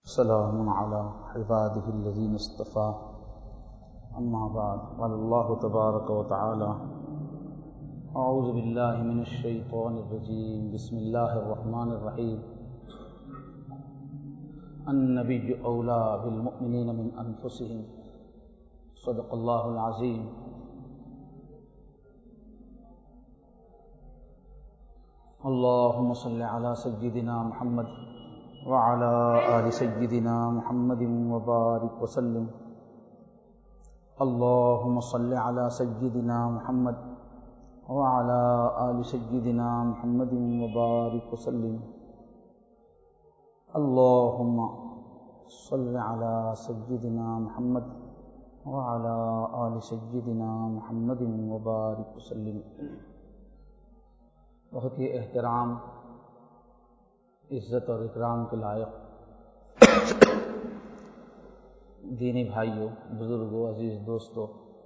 سلام علی عبادہ الذین اصطفیٰ اما بعد قال اللہ تبارک و تعالی اعوذ باللہ من الشیطان الرجیم بسم اللہ الرحمن الرحیم النبی اولی بالمؤمنین من انفسہم صدق اللہ العظیم۔ اللہم صل علی سیدنا محمد وعلى آل سيدنا محمد وبارك وسلم۔ اللهم صل على سيدنا محمد وعلى آل سيدنا محمد وبارك وسلم۔ اللهم صل على سيدنا محمد وعلى آل سيدنا محمد وبارك وسلم۔ بہت ہی احترام، عزت اور اکرام کے لائق دینی بھائیوں، بزرگوں، عزیز دوستوں،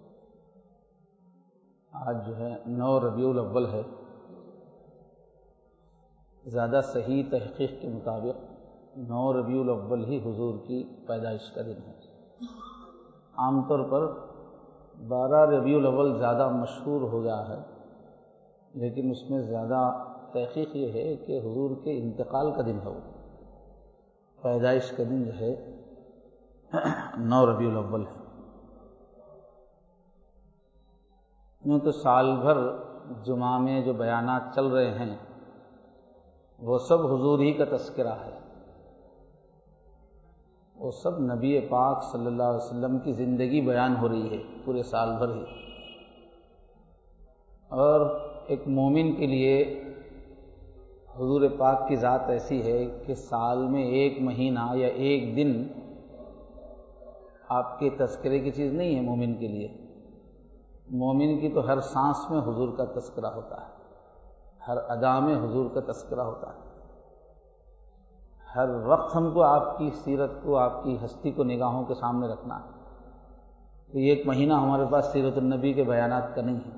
آج جو ہے 9 ربیع الاول ہے۔ زیادہ صحیح تحقیق کے مطابق 9 ربیع الاول ہی حضور کی پیدائش کا دن ہے۔ عام طور پر 12 ربیع الاول زیادہ مشہور ہو گیا ہے، لیکن اس میں زیادہ تحقیق یہ ہے کہ حضور کے انتقال کا دن ہے، وہ پیدائش کا دن جو ہے 9 ربیع الاول ہے۔ یوں تو سال بھر جمعہ میں جو بیانات چل رہے ہیں وہ سب حضور ہی کا تذکرہ ہے، وہ سب نبی پاک صلی اللہ علیہ وسلم کی زندگی بیان ہو رہی ہے پورے سال بھر ہی۔ اور ایک مومن کے لیے حضور پاک کی ذات ایسی ہے کہ سال میں 1 مہینہ یا 1 دن آپ کے تذکرے کی چیز نہیں ہے مومن کے لیے۔ مومن کی تو ہر سانس میں حضور کا تذکرہ ہوتا ہے، ہر ادا میں حضور کا تذکرہ ہوتا ہے۔ ہر وقت ہم کو آپ کی سیرت کو، آپ کی ہستی کو نگاہوں کے سامنے رکھنا ہے۔ تو یہ 1 مہینہ ہمارے پاس سیرت النبی کے بیانات کا نہیں ہے،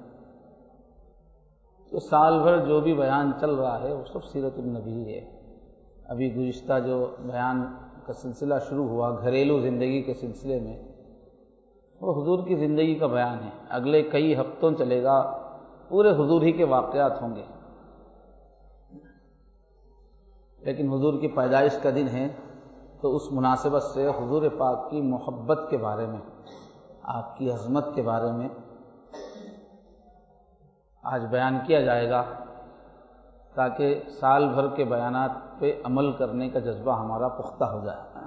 تو سال بھر جو بھی بیان چل رہا ہے وہ سب سیرت النبی ہے۔ ابھی گزشتہ جو بیان کا سلسلہ شروع ہوا گھریلو زندگی کے سلسلے میں، وہ حضور کی زندگی کا بیان ہے۔ اگلے کئی ہفتوں چلے گا، پورے حضور ہی کے واقعات ہوں گے، لیکن حضور کی پیدائش کا دن ہے تو اس مناسبت سے حضور پاک کی محبت کے بارے میں، آپ کی عظمت کے بارے میں آج بیان کیا جائے گا، تاکہ سال بھر کے بیانات پہ عمل کرنے کا جذبہ ہمارا پختہ ہو جائے۔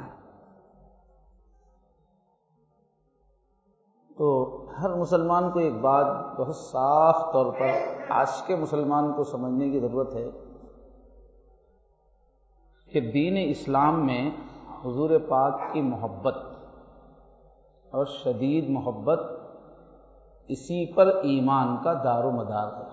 تو ہر مسلمان کو ایک بات بہت صاف طور پر آج کے مسلمان کو سمجھنے کی ضرورت ہے کہ دین اسلام میں حضور پاک کی محبت اور شدید محبت، اسی پر ایمان کا دار و مدار ہے۔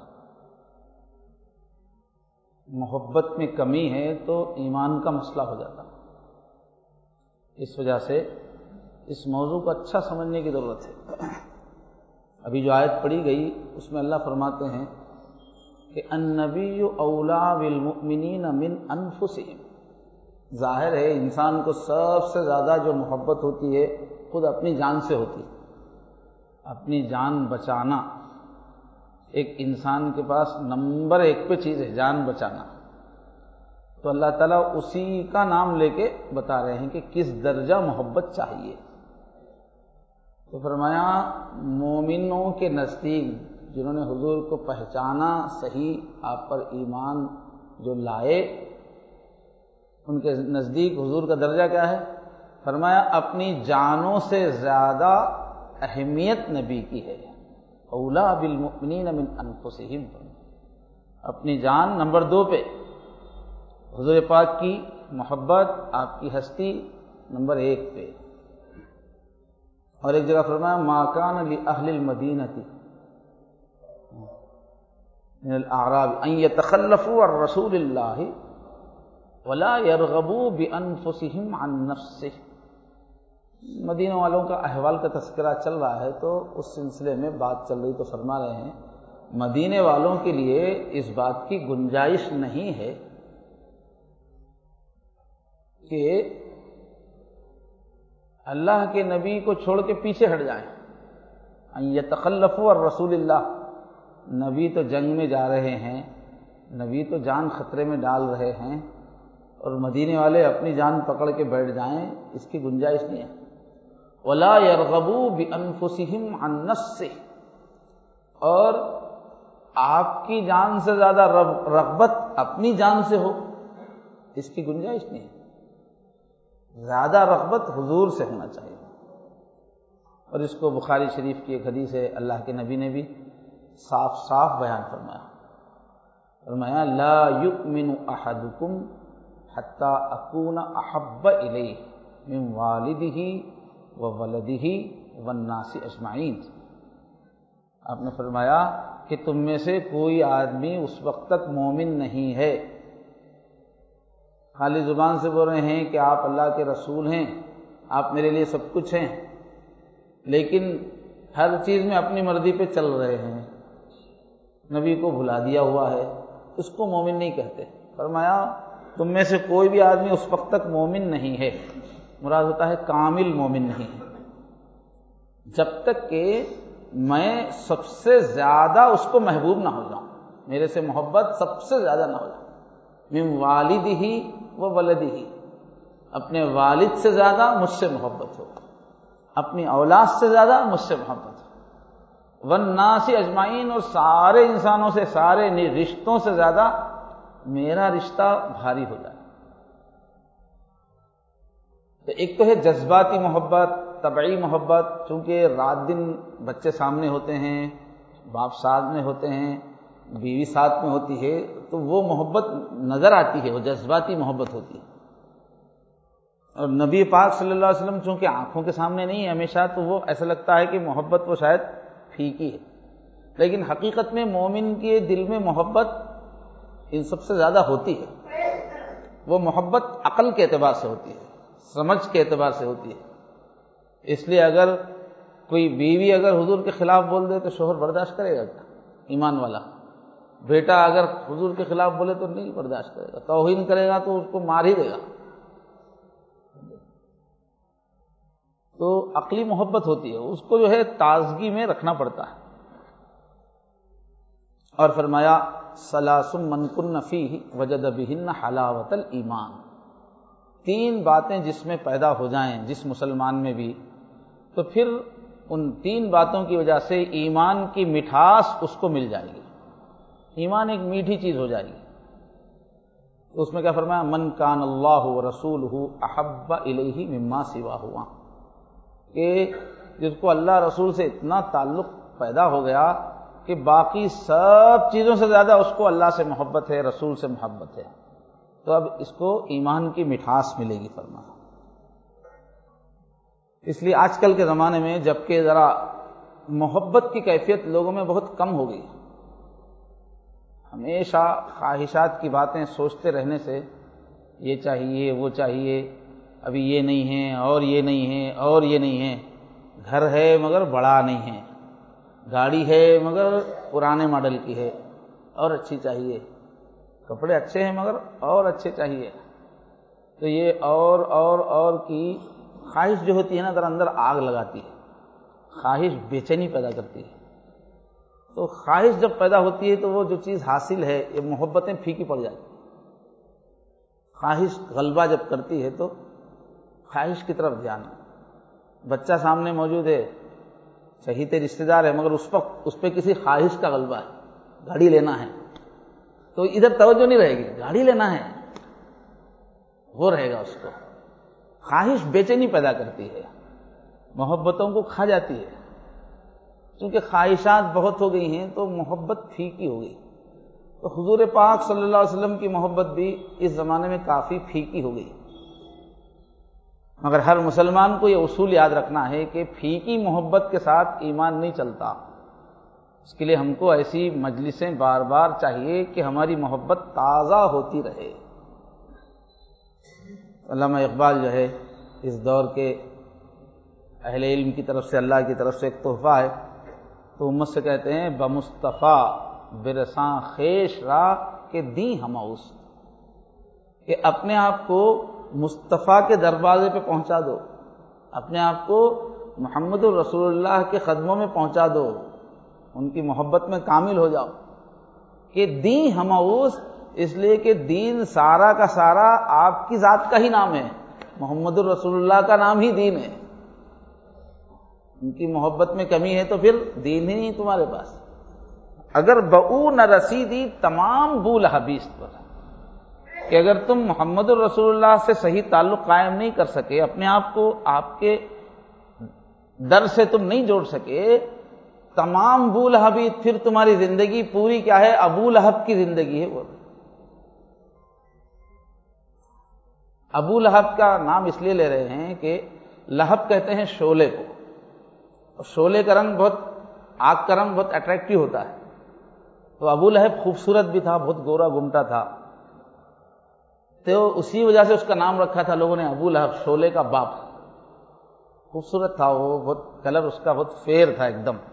محبت میں کمی ہے تو ایمان کا مسئلہ ہو جاتا ہے۔ اس وجہ سے اس موضوع کو اچھا سمجھنے کی ضرورت ہے۔ ابھی جو آیت پڑھی گئی اس میں اللہ فرماتے ہیں کہ النبی اولی بالمؤمنین من انفسہم۔ ظاہر ہے انسان کو سب سے زیادہ جو محبت ہوتی ہے خود اپنی جان سے ہوتی ہے۔ اپنی جان بچانا ایک انسان کے پاس نمبر 1 پہ چیز ہے، جان بچانا۔ تو اللہ تعالیٰ اسی کا نام لے کے بتا رہے ہیں کہ کس درجہ محبت چاہیے۔ تو فرمایا مومنوں کے نزدیک، جنہوں نے حضور کو پہچانا، صحیح آپ پر ایمان جو لائے، ان کے نزدیک حضور کا درجہ کیا ہے؟ فرمایا اپنی جانوں سے زیادہ اہمیت نبی کی ہے۔ اولا بالمؤمنین من انفسہم، اپنی جان نمبر 2 پہ، حضور پاک کی محبت، آپ کی ہستی نمبر 1 پہ۔ اور ایک جگہ فرمایا ما کان لأہل المدینۃ من الاعراب ان یتخلفوا عن رسول اللہ ولا یرغبوا بانفسہم عن نفسہ۔ مدینہ والوں کا احوال کا تذکرہ چل رہا ہے، تو اس سلسلے میں بات چل رہی تو فرما رہے ہیں مدینے والوں کے لیے اس بات کی گنجائش نہیں ہے کہ اللہ کے نبی کو چھوڑ کے پیچھے ہٹ جائیں. ان یتخلفوا عن رسول اللہ، نبی تو جنگ میں جا رہے ہیں، نبی تو جان خطرے میں ڈال رہے ہیں، اور مدینے والے اپنی جان پکڑ کے بیٹھ جائیں، اس کی گنجائش نہیں ہے. ولا يرغبوا بانفسهم عن نفسه، اور آپ کی جان سے زیادہ رغبت اپنی جان سے ہو، اس کی گنجائش نہیں ہے. زیادہ رغبت حضور سے ہونا چاہیے. اور اس کو بخاری شریف کی ایک حدیث ہے، اللہ کے نبی نے بھی صاف صاف بیان فرمایا لا یؤمن احدکم حتی اکون احب الیہ من والدہ وولدہ والناس اجمعین. آپ نے فرمایا کہ تم میں سے کوئی آدمی اس وقت تک مومن نہیں ہے، خالی زبان سے بول رہے ہیں کہ آپ اللہ کے رسول ہیں، آپ میرے لیے سب کچھ ہیں، لیکن ہر چیز میں اپنی مرضی پہ چل رہے ہیں، نبی کو بھلا دیا ہوا ہے، اس کو مومن نہیں کہتے. فرمایا تم میں سے کوئی بھی آدمی اس وقت تک مومن نہیں ہے، مراد ہوتا ہے کامل مومن نہیں ہے، جب تک کہ میں سب سے زیادہ اس کو محبوب نہ ہو جاؤں، میرے سے محبت سب سے زیادہ نہ ہو جاؤں. من والدہ و ولدہ، اپنے والد سے زیادہ مجھ سے محبت ہو، اپنی اولاد سے زیادہ مجھ سے محبت ہو، والناس اجمعین، اور سارے انسانوں سے، سارے رشتوں سے زیادہ میرا رشتہ بھاری ہو جائے. تو ایک تو ہے جذباتی محبت، طبعی محبت، چونکہ رات دن بچے سامنے ہوتے ہیں، باپ ساتھ میں ہوتے ہیں، بیوی ساتھ میں ہوتی ہے، تو وہ محبت نظر آتی ہے، وہ جذباتی محبت ہوتی ہے. اور نبی پاک صلی اللہ علیہ وسلم چونکہ آنکھوں کے سامنے نہیں ہے ہمیشہ، تو وہ ایسا لگتا ہے کہ محبت وہ شاید پھیکی ہے، لیکن حقیقت میں مومن کے دل میں محبت ان سب سے زیادہ ہوتی ہے. وہ محبت عقل کے اعتبار سے ہوتی ہے، سمجھ کے اعتبار سے ہوتی ہے. اس لیے اگر کوئی بیوی اگر حضور کے خلاف بول دے تو شوہر برداشت کرے گا کیا؟ ایمان والا. بیٹا اگر حضور کے خلاف بولے تو نہیں برداشت کرے گا، توہین کرے گا تو اس کو مار ہی دے گا. تو عقلی محبت ہوتی ہے، اس کو جو ہے تازگی میں رکھنا پڑتا ہے. اور فرمایا ثلاث من کن فیہ وجد بہن حلاوۃ الایمان، 3 باتیں جس میں پیدا ہو جائیں جس مسلمان میں بھی، تو پھر ان 3 باتوں کی وجہ سے ایمان کی مٹھاس اس کو مل جائے گی. ایمان ایک میٹھی چیز ہو جائے گی. تو اس میں کیا فرمایا؟ من کان اللہ ورسولہ احب الیہ مما سواہما، کہ جس کو اللہ رسول سے اتنا تعلق پیدا ہو گیا کہ باقی سب چیزوں سے زیادہ اس کو اللہ سے محبت ہے، رسول سے محبت ہے، تو اب اس کو ایمان کی مٹھاس ملے گی. فرمایا اس لیے آج کل کے زمانے میں جبکہ ذرا محبت کی کیفیت لوگوں میں بہت کم ہو گئی، ہمیشہ خواہشات کی باتیں سوچتے رہنے سے، یہ چاہیے وہ چاہیے، ابھی یہ نہیں ہے اور یہ نہیں ہے اور یہ نہیں ہے، گھر ہے مگر بڑا نہیں ہے، گاڑی ہے مگر پرانے ماڈل کی ہے اور اچھی چاہیے، کپڑے اچھے ہیں مگر اور اچھے چاہیے. تو یہ اور کی خواہش جو ہوتی ہے نا، در اندر آگ لگاتی ہے، خواہش بے چینی پیدا کرتی ہے. تو خواہش جب پیدا ہوتی ہے تو وہ جو چیز حاصل ہے، یہ محبتیں پھیکی پڑ جاتی. خواہش غلبہ جب کرتی ہے تو خواہش کی طرف دھیان. بچہ سامنے موجود ہے، چہیتے رشتہ دار ہے، مگر اس پہ کسی خواہش کا غلبہ ہے، گاڑی لینا ہے، تو ادھر توجہ نہیں رہے گی، گاڑی لینا ہے وہ رہے گا. اس کو خواہش بے چینی پیدا کرتی ہے، محبتوں کو کھا جاتی ہے. چونکہ خواہشات بہت ہو گئی ہیں تو محبت پھیکی ہو گئی. تو حضور پاک صلی اللہ علیہ وسلم کی محبت بھی اس زمانے میں کافی پھیکی ہو گئی. مگر ہر مسلمان کو یہ اصول یاد رکھنا ہے کہ پھیکی محبت کے ساتھ ایمان نہیں چلتا. اس کے لیے ہم کو ایسی مجلسیں بار بار چاہیے کہ ہماری محبت تازہ ہوتی رہے. علامہ اقبال جو ہے اس دور کے اہل علم کی طرف سے، اللہ کی طرف سے ایک تحفہ ہے، تو امت سے کہتے ہیں بمصطفیٰ برساں خیش را کہ دیں ہماؤس، کہ اپنے آپ کو مصطفیٰ کے دروازے پہ پہنچا دو، اپنے آپ کو محمد الرسول اللہ کے قدموں میں پہنچا دو، ان کی محبت میں کامل ہو جاؤ کہ دین ہماؤس، اس لیے کہ دین سارا کا سارا آپ کی ذات کا ہی نام ہے، محمد الرسول اللہ کا نام ہی دین ہے۔ ان کی محبت میں کمی ہے تو پھر دین ہی نہیں تمہارے پاس۔ اگر بؤ نہ رسیدی تمام بو لہبیست پر، کہ اگر تم محمد الرسول اللہ سے صحیح تعلق قائم نہیں کر سکے، اپنے آپ کو آپ کے در سے تم نہیں جوڑ سکے، تمام بو لہبی، پھر تمہاری زندگی پوری کیا ہے؟ ابو لہب کی زندگی ہے۔ وہ ابو لہب کا نام اس لیے لے رہے ہیں کہ لہب کہتے ہیں شعلے کو، اور شعلے کا رنگ بہت، آگ کا رنگ بہت اٹریکٹیو ہوتا ہے، تو ابو لہب خوبصورت بھی تھا، بہت گورا گمٹا تھا، تو اسی وجہ سے اس کا نام رکھا تھا لوگوں نے ابو لہب، شعلے کا باپ۔ خوبصورت تھا وہ، بہت کلر اس کا بہت فیئر تھا ایک دم۔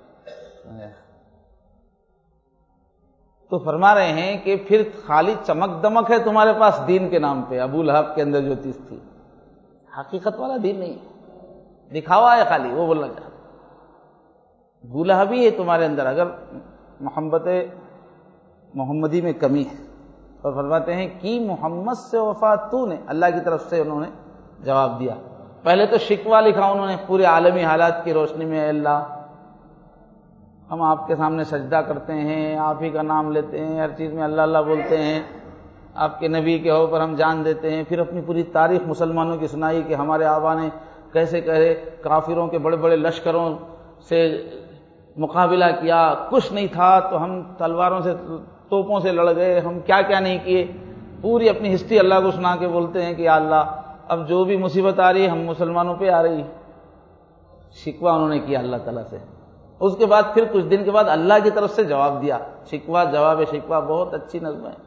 تو فرما رہے ہیں کہ پھر خالی چمک دمک ہے تمہارے پاس دین کے نام پہ، ابو لہب کے اندر جو چیز تھی حقیقت والا دین نہیں ہے، دکھاوا ہے خالی، وہ بولنا چاہتا ابو لہبی ہے تمہارے اندر اگر محبت محمدی میں کمی ہے۔ اور فرماتے ہیں کہ محمد سے وفا تو نے، اللہ کی طرف سے انہوں نے جواب دیا۔ پہلے تو شکوہ لکھا انہوں نے پورے عالمی حالات کی روشنی میں، اے اللہ ہم آپ کے سامنے سجدہ کرتے ہیں، آپ ہی کا نام لیتے ہیں، ہر چیز میں اللہ اللہ بولتے ہیں، آپ کے نبی کے ہو پر ہم جان دیتے ہیں۔ پھر اپنی پوری تاریخ مسلمانوں کی سنائی کہ ہمارے آبا نے کیسے کافروں کے بڑے بڑے لشکروں سے مقابلہ کیا، کچھ نہیں تھا تو ہم تلواروں سے، توپوں سے لڑ گئے، ہم کیا کیا نہیں کیے، پوری اپنی ہسٹری اللہ کو سنا کے بولتے ہیں کہ یا اللہ اب جو بھی مصیبت آ رہی ہے ہم مسلمانوں پہ آ رہی ہے۔ شکوہ انہوں نے کیا اللہ تعالیٰ سے۔ اس کے بعد پھر کچھ دن کے بعد اللہ کی طرف سے جواب دیا، شکوہ جواب شکوہ، بہت اچھی نظم ہے۔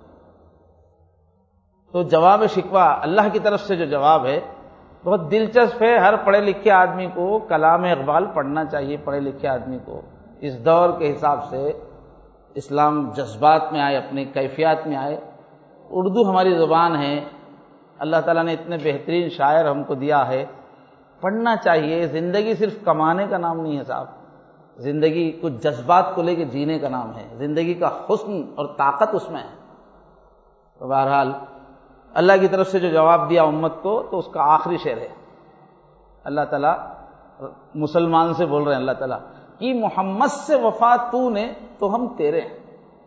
تو جواب شکوہ اللہ کی طرف سے جو جواب ہے بہت دلچسپ ہے، ہر پڑھے لکھے آدمی کو کلام اقبال پڑھنا چاہیے، پڑھے لکھے آدمی کو اس دور کے حساب سے اسلام جذبات میں آئے، اپنے کیفیات میں آئے۔ اردو ہماری زبان ہے، اللہ تعالیٰ نے اتنے بہترین شاعر ہم کو دیا ہے، پڑھنا چاہیے۔ زندگی صرف کمانے کا نام نہیں ہے صاحب، زندگی کچھ جذبات کو لے کے جینے کا نام ہے، زندگی کا حسن اور طاقت اس میں ہے۔ تو بہرحال اللہ کی طرف سے جو جواب دیا امت کو، تو اس کا آخری شعر ہے، اللہ تعالیٰ مسلمان سے بول رہے ہیں، اللہ تعالیٰ کہ محمد سے وفا تو نے تو ہم تیرے ہیں،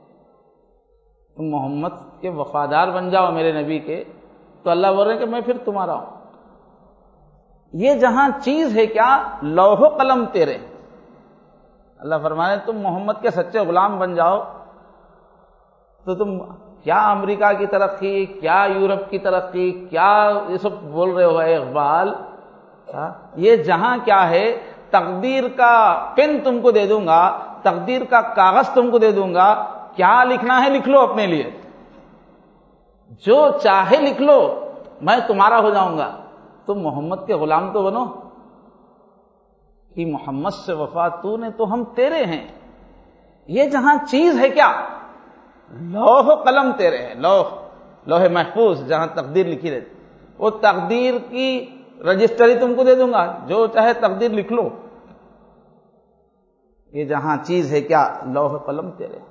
تم محمد کے وفادار بن جاؤ میرے نبی کے، تو اللہ بول رہے ہیں کہ میں پھر تمہارا ہوں۔ یہ جہاں چیز ہے کیا، لوح و قلم تیرے، اللہ فرمانے تم محمد کے سچے غلام بن جاؤ تو تم کیا امریکہ کی ترقی، کیا یورپ کی ترقی، کیا یہ سب بول رہے ہو اے اقبال، یہ جہاں کیا ہے، تقدیر کا پن تم کو دے دوں گا، تقدیر کا کاغذ تم کو دے دوں گا، کیا لکھنا ہے لکھ لو اپنے لیے، جو چاہے لکھ لو، میں تمہارا ہو جاؤں گا، تم محمد کے غلام تو بنو۔ کہ محمد سے وفا تو نے تو ہم تیرے ہیں، یہ جہاں چیز ہے کیا، لوح و قلم تیرے ہیں، لوح محفوظ جہاں تقدیر لکھی رہتی، وہ تقدیر کی رجسٹری تم کو دے دوں گا، جو چاہے تقدیر لکھ لو، یہ جہاں چیز ہے کیا، لوح و قلم تیرے۔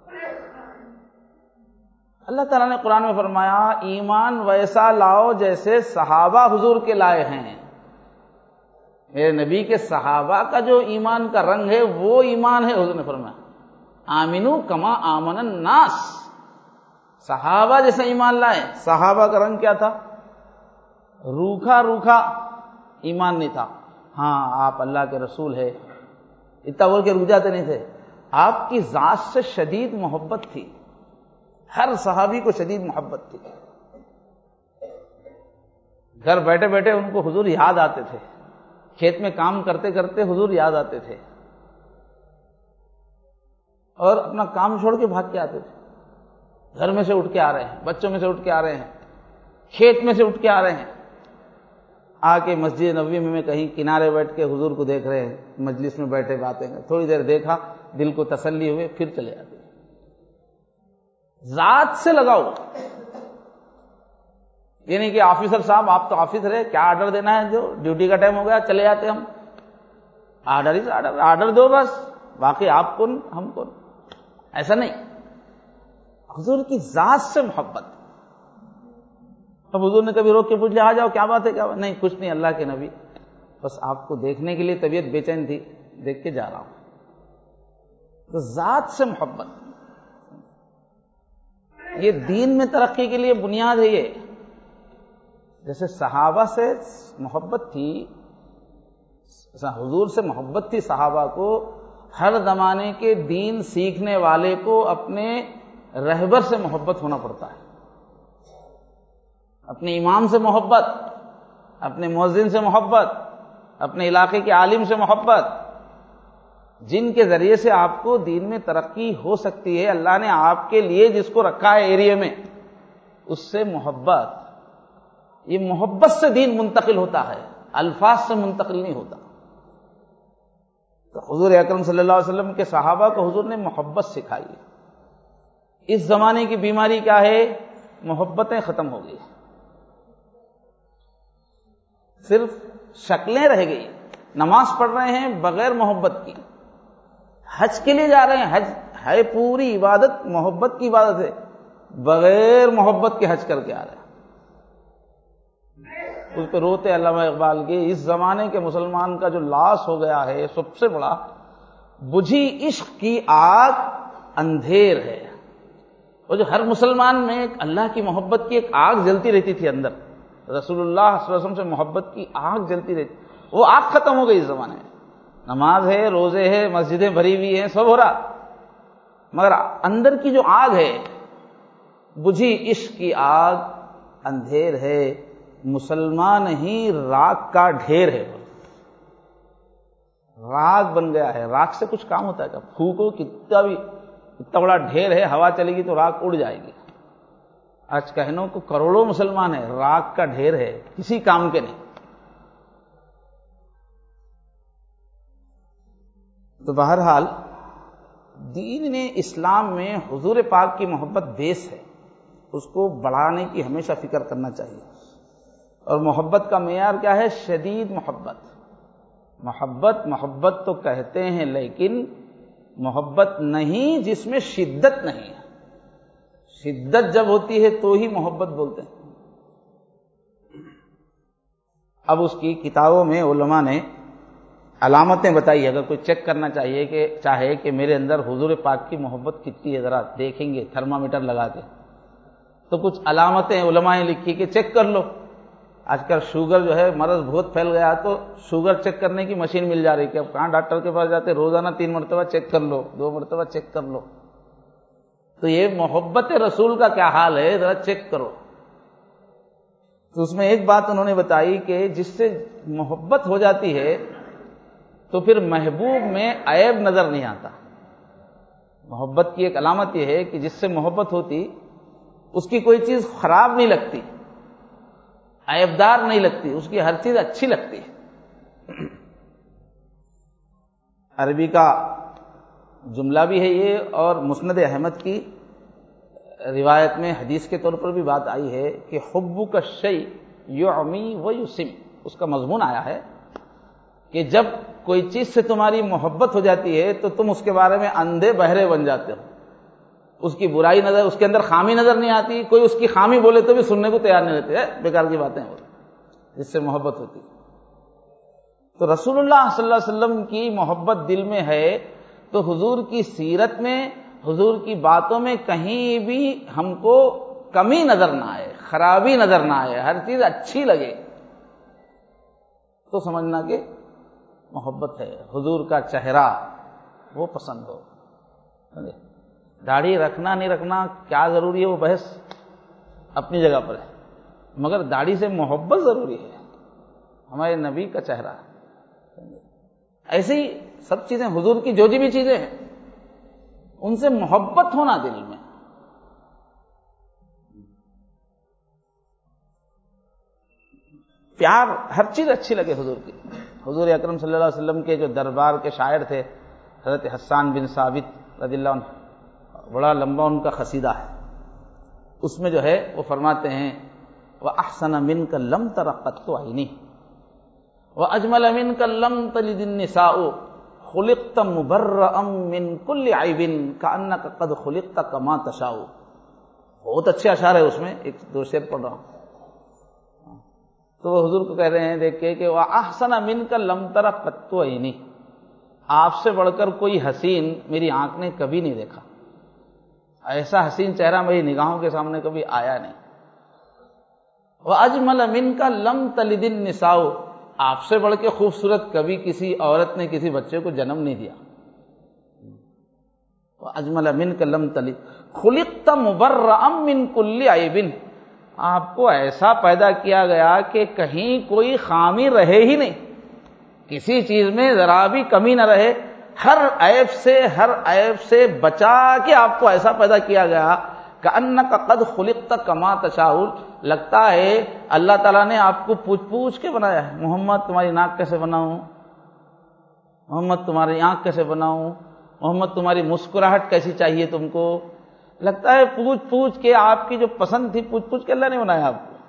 اللہ تعالیٰ نے قرآن میں فرمایا ایمان ویسا لاؤ جیسے صحابہ حضور کے لائے ہیں، میرے نبی کے صحابہ کا جو ایمان کا رنگ ہے وہ ایمان ہے، حضور نے فرمایا آمنو کما آمن الناس، صحابہ جیسا ایمان لائے۔ صحابہ کا رنگ کیا تھا، روکھا روکھا ایمان نہیں تھا، ہاں آپ اللہ کے رسول ہے اتنا بول کے رک جاتے نہیں تھے، آپ کی ذات سے شدید محبت تھی، ہر صحابی کو شدید محبت تھی، گھر بیٹھے بیٹھے ان کو حضور یاد آتے تھے، کھیت میں کام کرتے کرتے حضور یاد آتے تھے، اور اپنا کام چھوڑ کے بھاگ کے آتے تھے، گھر میں سے اٹھ کے آ رہے ہیں، بچوں میں سے اٹھ کے آ رہے ہیں، کھیت میں سے اٹھ کے آ رہے ہیں، آ کے مسجد نبوی میں کہیں کنارے بیٹھ کے حضور کو دیکھ رہے ہیں، مجلس میں بیٹھے باتیں ہیں، تھوڑی دیر دیکھا، دل کو تسلی ہوئے، پھر چلے آتے۔ ذات سے لگاؤ، یہ نہیں کہ آفیسر صاحب آپ تو آفیسر ہے، کیا آرڈر دینا ہے، جو ڈیوٹی کا ٹائم ہو گیا چلے جاتے ہم، آرڈر ہی آرڈر دو بس، باقی آپ کون ہم کون، ایسا نہیں۔ حضور کی ذات سے محبت۔ اب حضور نے کبھی روک کے پوچھ لیا آ جاؤ کیا بات ہے، کیا بات؟ نہیں کچھ نہیں، اللہ کے نبی بس آپ کو دیکھنے کے لیے طبیعت بے چین تھی، دیکھ کے جا رہا ہوں۔ تو ذات سے محبت، یہ دین میں ترقی کے لیے بنیاد ہے۔ یہ جیسے صحابہ سے محبت تھی، حضور سے محبت تھی صحابہ کو، ہر زمانے کے دین سیکھنے والے کو اپنے رہبر سے محبت ہونا پڑتا ہے، اپنے امام سے محبت، اپنے مؤذن سے محبت، اپنے علاقے کے عالم سے محبت، جن کے ذریعے سے آپ کو دین میں ترقی ہو سکتی ہے، اللہ نے آپ کے لیے جس کو رکھا ہے ایریا میں، اس سے محبت۔ یہ محبت سے دین منتقل ہوتا ہے، الفاظ سے منتقل نہیں ہوتا۔ تو حضور اکرم صلی اللہ علیہ وسلم کے صحابہ کو حضور نے محبت سکھائی ہے۔ اس زمانے کی بیماری کیا ہے؟ محبتیں ختم ہو گئی، صرف شکلیں رہ گئی۔ نماز پڑھ رہے ہیں بغیر محبت کی، حج کے لیے جا رہے ہیں، حج ہے پوری عبادت، محبت کی عبادت ہے، بغیر محبت کے حج کر کے آ رہے ہیں۔ اس پہ روتے علامہ اقبال کے، اس زمانے کے مسلمان کا جو لاس ہو گیا ہے سب سے بڑا، بجھی عشق کی آگ اندھیر ہے۔ اور جو ہر مسلمان میں ایک اللہ کی محبت کی ایک آگ جلتی رہتی تھی اندر، رسول اللہ صلی اللہ علیہ وسلم سے محبت کی آگ جلتی رہتی، وہ آگ ختم ہو گئی اس زمانے میں۔ نماز ہے، روزے ہے، مسجدیں بھری ہوئی ہیں، سب ہو رہا، مگر اندر کی جو آگ ہے، بجھی عشق کی آگ اندھیر ہے، مسلمان ہی راکھ کا ڈھیر ہے، راکھ بن گیا ہے۔ راکھ سے کچھ کام ہوتا ہے کیا؟ پھونکو اتنا بڑا ڈھیر ہے، ہوا چلے گی تو راکھ اڑ جائے گی۔ آج کہنوں کو کروڑوں مسلمان ہیں، راکھ کا ڈھیر ہے، کسی کام کے نہیں۔ تو بہرحال دین نے، اسلام میں حضور پاک کی محبت بیس ہے، اس کو بڑھانے کی ہمیشہ فکر کرنا چاہیے۔ اور محبت کا معیار کیا ہے؟ شدید محبت۔ محبت تو کہتے ہیں لیکن محبت نہیں جس میں شدت نہیں ہے۔ شدت جب ہوتی ہے تو ہی محبت بولتے ہیں۔ اب اس کی کتابوں میں علماء نے علامتیں بتائی، اگر کوئی چیک کرنا چاہے کہ میرے اندر حضور پاک کی محبت کتنی ہے، ذرا دیکھیں گے تھرمامیٹر لگا کے، تو کچھ علامتیں علماء نے لکھی کہ چیک کر لو۔ آج کل شوگر جو ہے مرض بہت پھیل گیا، تو شوگر چیک کرنے کی مشین مل جا رہی کہ اب کہاں ڈاکٹر کے پاس جاتے، روزانہ 3 مرتبہ چیک کر لو، 2 مرتبہ چیک کر لو۔ تو یہ محبت رسول کا کیا حال ہے، ذرا چیک کرو۔ تو اس میں ایک بات انہوں نے بتائی کہ جس سے محبت ہو جاتی ہے تو پھر محبوب میں عیب نظر نہیں آتا۔ محبت کی ایک علامت یہ ہے کہ جس سے محبت ہوتی اس کی کوئی چیز خراب نہیں لگتی، عیبدار نہیں لگتی، اس کی ہر چیز اچھی لگتی ہے۔ عربی کا جملہ بھی ہے یہ، اور مسند احمد کی روایت میں حدیث کے طور پر بھی بات آئی ہے کہ حبک الشیء یعمی و یسم، اس کا مضمون آیا ہے کہ جب کوئی چیز سے تمہاری محبت ہو جاتی ہے تو تم اس کے بارے میں اندھے بہرے بن جاتے ہو، اس کی برائی نظر، اس کے اندر خامی نظر نہیں آتی، کوئی اس کی خامی بولے تو بھی سننے کو تیار نہیں رہتے ہیں، بیکار کی باتیں ہیں جس سے محبت ہوتی۔ تو رسول اللہ صلی اللہ علیہ وسلم کی محبت دل میں ہے تو حضور کی سیرت میں، حضور کی باتوں میں کہیں بھی ہم کو کمی نظر نہ آئے، خرابی نظر نہ آئے، ہر چیز اچھی لگے، تو سمجھنا کہ محبت ہے۔ حضور کا چہرہ وہ پسند ہو۔ داڑھی رکھنا نہیں رکھنا کیا ضروری ہے، وہ بحث اپنی جگہ پر ہے، مگر داڑھی سے محبت ضروری ہے، ہمارے نبی کا چہرہ۔ ایسے ہی سب چیزیں، حضور کی جو بھی چیزیں ہیں ان سے محبت ہونا دل میں۔ پیار، ہر چیز اچھی لگے حضور کی۔ حضور اکرم صلی اللہ علیہ وسلم کے جو دربار کے شاعر تھے حضرت حسان بن ثابت رضی اللہ عنہ، بڑا لمبا ان کا قصیدہ ہے، اس میں جو ہے وہ فرماتے ہیں وَأَحْسَنَ مِنْكَ لَمْ تَرَ قَطُّ عَيْنِي وَأَجْمَلَ مِنْكَ لَمْ تَلِدِ النِّسَاءُ خُلِقْتَ مُبَرَّأً مِنْ كُلِّ عَيْبٍ كَأَنَّكَ قَدْ خُلِقْتَ كَمَا تَشَاءُ. بہت اچھے اشعار ہے اس میں، ایک دو شعر پڑھ رہا ہوں. تو وہ حضور کو کہہ رہے ہیں دیکھ کے کہ وَأَحْسَنَ مِنْكَ لَمْ تَرَ قَطُّ عَيْنِي، آپ سے بڑھ کر کوئی حسین میری آنکھ نے کبھی نہیں دیکھا، ایسا حسین چہرہ میری نگاہوں کے سامنے کبھی آیا نہیں. وَأَجْمَلَ مِنْكَ لَمْ تَلِدِ النِّسَاءُ، آپ سے بڑھ کے خوبصورت کبھی کسی عورت نے کسی بچے کو جنم نہیں دیا. وَأَجْمَلَ مِنْكَ لَمْ تَلِدْ خُلِقْتَ مُبَرَّأً مِنْ كُلِّ عَيْبٍ، آپ کو ایسا پیدا کیا گیا کہ کہیں کوئی خامی رہے ہی نہیں، کسی چیز میں ذرا بھی کمی نہ رہے، ہر عیب سے بچا کے آپ کو ایسا پیدا کیا گیا کأنک قد خلقت کما تشاء. لگتا ہے اللہ تعالیٰ نے آپ کو پوچھ کے بنایا ہے. محمد تمہاری ناک کیسے بناؤں، محمد تمہاری آنکھ کیسے بناؤں، محمد تمہاری مسکراہٹ کیسی چاہیے تم کو. لگتا ہے پوچھ کے آپ کی جو پسند تھی پوچھ کے اللہ نے بنایا آپ کو.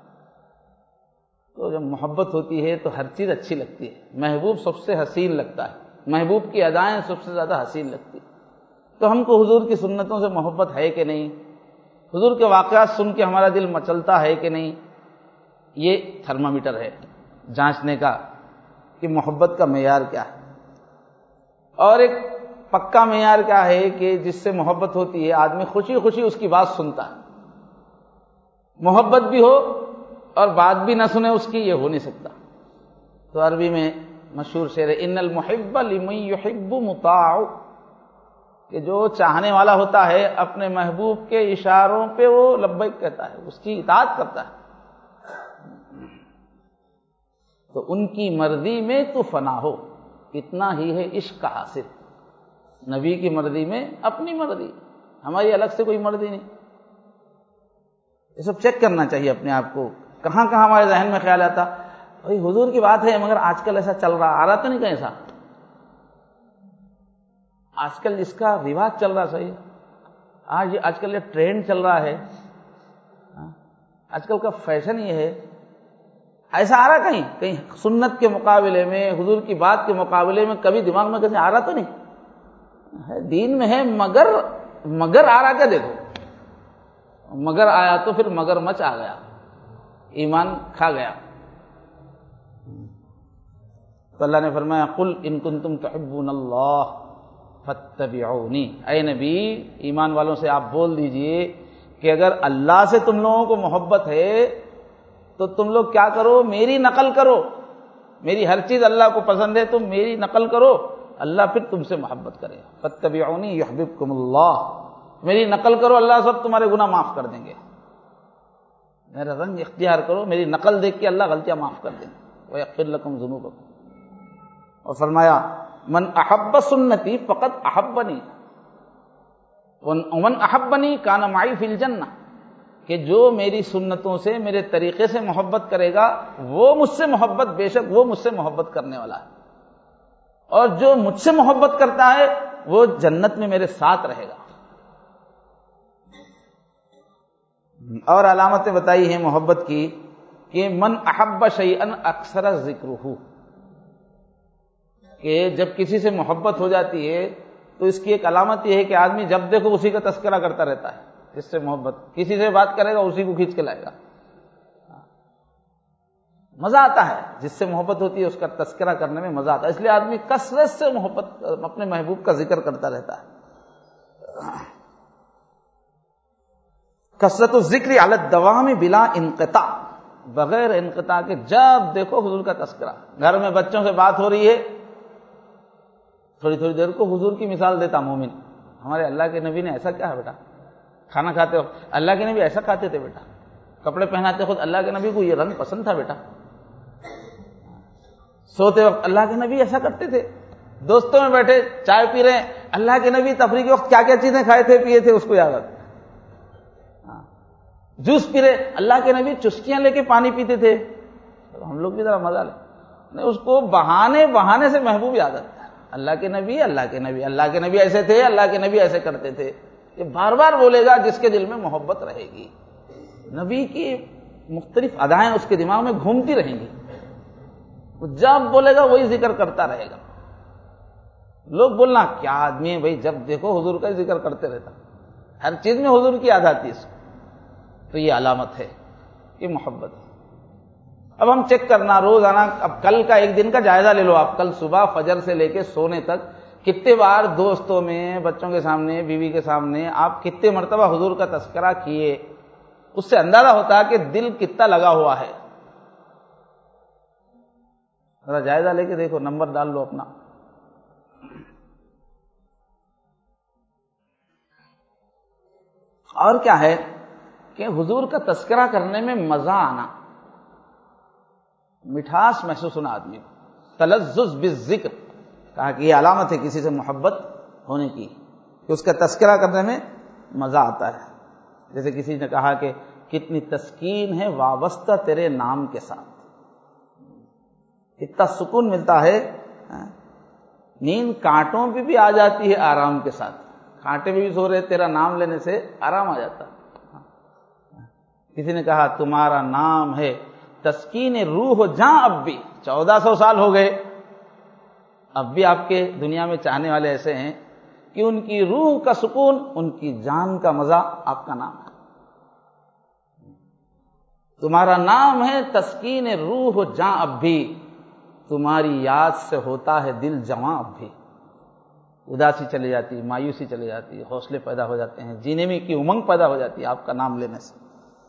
تو جب محبت ہوتی ہے تو ہر چیز اچھی لگتی ہے. محبوب سب سے حسین لگتا ہے، محبوب کی ادائیں سب سے زیادہ حسین لگتی ہے. تو ہم کو حضور کی سنتوں سے محبت ہے کہ نہیں، حضور کے واقعات سن کے ہمارا دل مچلتا ہے کہ نہیں، یہ تھرمامیٹر ہے جانچنے کا کہ محبت کا معیار کیا ہے. اور ایک پکا معیار کیا ہے کہ جس سے محبت ہوتی ہے آدمی خوشی خوشی اس کی بات سنتا ہے. محبت بھی ہو اور بات بھی نہ سنے اس کی، یہ ہو نہیں سکتا. تو عربی میں مشہور شعر ہے ان المحب لمن يحب مطاع، کہ جو چاہنے والا ہوتا ہے اپنے محبوب کے اشاروں پہ وہ لبیک کہتا ہے، اس کی اطاعت کرتا ہے. تو ان کی مرضی میں تو فنا ہو، اتنا ہی ہے عشق کا حاصل. نبی کی مرضی میں اپنی مرضی، ہماری الگ سے کوئی مرضی نہیں. یہ سب چیک کرنا چاہیے اپنے آپ کو. کہاں کہاں ہمارے ذہن میں خیال آتا بھائی حضور کی بات ہے مگر آج کل ایسا چل رہا، آ رہا تو نہیں کہیں ایسا، آج کل اس کا رواج چل رہا صحیح، آج کل یہ ٹرینڈ چل رہا ہے، آج کل کا فیشن یہ ہے، ایسا آ رہا کہیں سنت کے مقابلے میں، حضور کی بات کے مقابلے میں کبھی دماغ میں کہیں آ رہا تو نہیں ہے. دین میں ہے مگر آ رہا کیا دیکھو، مگر آیا تو پھر مگر مچ آ گیا، ایمان کھا گیا. تو اللہ نے فرمایا قل ان کنتم تحبون اللہ فاتبعونی، اے نبی ایمان والوں سے آپ بول دیجئے کہ اگر اللہ سے تم لوگوں کو محبت ہے تو تم لوگ کیا کرو، میری نقل کرو. میری ہر چیز اللہ کو پسند ہے، تم میری نقل کرو، اللہ پھر تم سے محبت کرے. فاتبعونی یحببکم اللہ، میری نقل کرو، اللہ سب تمہارے گناہ معاف کر دیں گے. میرا رنگ اختیار کرو، میری نقل دیکھ کے اللہ غلطیاں معاف کر دیں گے. ویغفر لکم ذنوبکم. اور فرمایا من احب سنتی فقد احبنی ومن احبنی کان معی فی الجنہ، کہ جو میری سنتوں سے میرے طریقے سے محبت کرے گا وہ مجھ سے محبت، بے شک وہ مجھ سے محبت کرنے والا ہے، اور جو مجھ سے محبت کرتا ہے وہ جنت میں میرے ساتھ رہے گا. اور علامتیں بتائی ہیں محبت کی کہ من احب شیئا اکثر ذکرہ، کہ جب کسی سے محبت ہو جاتی ہے تو اس کی ایک علامت یہ ہے کہ آدمی جب دیکھو اسی کا تذکرہ کرتا رہتا ہے. جس سے محبت، کسی سے بات کرے گا اسی کو کھینچ کے لائے گا. مزہ آتا ہے، جس سے محبت ہوتی ہے اس کا تذکرہ کرنے میں مزہ آتا ہے. اس لیے آدمی کثرت سے محبت اپنے محبوب کا ذکر کرتا رہتا ہے. کثرت الذکر علی الدوام بلا انقطاع، بغیر انقطاع کے جب دیکھو حضور کا تذکرہ. گھر میں بچوں سے بات ہو رہی ہے، تھوڑی تھوڑی دیر کو حضور کی مثال دیتا مومن. ہمارے اللہ کے نبی نے ایسا کیا ہے بیٹا، کھانا کھاتے وقت اللہ کے نبی ایسا کھاتے تھے بیٹا، کپڑے پہناتے خود اللہ کے نبی کو یہ رنگ پسند تھا بیٹا، سوتے وقت اللہ کے نبی ایسا کرتے تھے. دوستوں میں بیٹھے چائے پی رہے ہیں، اللہ کے نبی تفریح کے وقت کیا کیا چیزیں کھائے تھے پیے تھے اس کو یاد آتا. جوس پی رہے، اللہ کے نبی چسکیاں لے کے پانی پیتے تھے، ہم لوگ بھی ذرا مزہ لیں. اس کو بہانے سے محبوب یاد آتا ہے. اللہ کے نبی ایسے تھے، اللہ کے نبی ایسے کرتے تھے. یہ بار بار بولے گا جس کے دل میں محبت رہے گی. نبی کی مختلف ادائیں اس کے دماغ میں گھومتی رہیں گی، وہ جب بولے گا وہی ذکر کرتا رہے گا۔ لوگ بولنا کیا آدمی ہے بھائی، جب دیکھو حضور کا ذکر کرتے رہتا، ہر چیز میں حضور کی یاد آتی ہے اس کو، تو یہ علامت ہے، یہ محبت ہے۔ اب ہم چیک کرنا روزانہ، اب کل کا ایک دن کا جائزہ لے لو آپ، کل صبح فجر سے لے کے سونے تک کتنے بار دوستوں میں، بچوں کے سامنے، بیوی کے سامنے آپ کتنے مرتبہ حضور کا تذکرہ کیے، اس سے اندازہ ہوتا ہے کہ دل کتنا لگا ہوا ہے۔ ذرا جائزہ لے کے دیکھو، نمبر ڈال لو اپنا۔ اور کیا ہے کہ حضور کا تذکرہ کرنے میں مزہ آنا، مٹھاس محسوس ہونا آدمی کو، تلذذ بالذکر، کہا کہ یہ علامت ہے کسی سے محبت ہونے کی کہ اس کا تذکرہ کرنے میں مزہ آتا ہے۔ جیسے کسی نے کہا کہ کتنی تسکین ہے وابستہ تیرے نام کے ساتھ، اتنا سکون ملتا ہے، نیند کانٹوں پہ بھی آ جاتی ہے آرام کے ساتھ، کانٹے بھی سو رہے، تیرا نام لینے سے آرام آ جاتا ہے۔ کسی نے کہا تمہارا نام ہے تسکین روح جہاں، اب بھی 1400 سال ہو گئے، اب بھی آپ کے دنیا میں چاہنے والے ایسے ہیں کہ ان کی روح کا سکون، ان کی جان کا مزہ آپ کا نام ہے۔ تمہارا نام ہے تسکین روح جہاں، اب بھی تمہاری یاد سے ہوتا ہے دل جواں، اب بھی اداسی چلی جاتی ہے، مایوسی چلی جاتی ہے، حوصلے پیدا ہو جاتے ہیں، جینے میں کی امنگ پیدا ہو جاتی ہے آپ کا نام لینے سے۔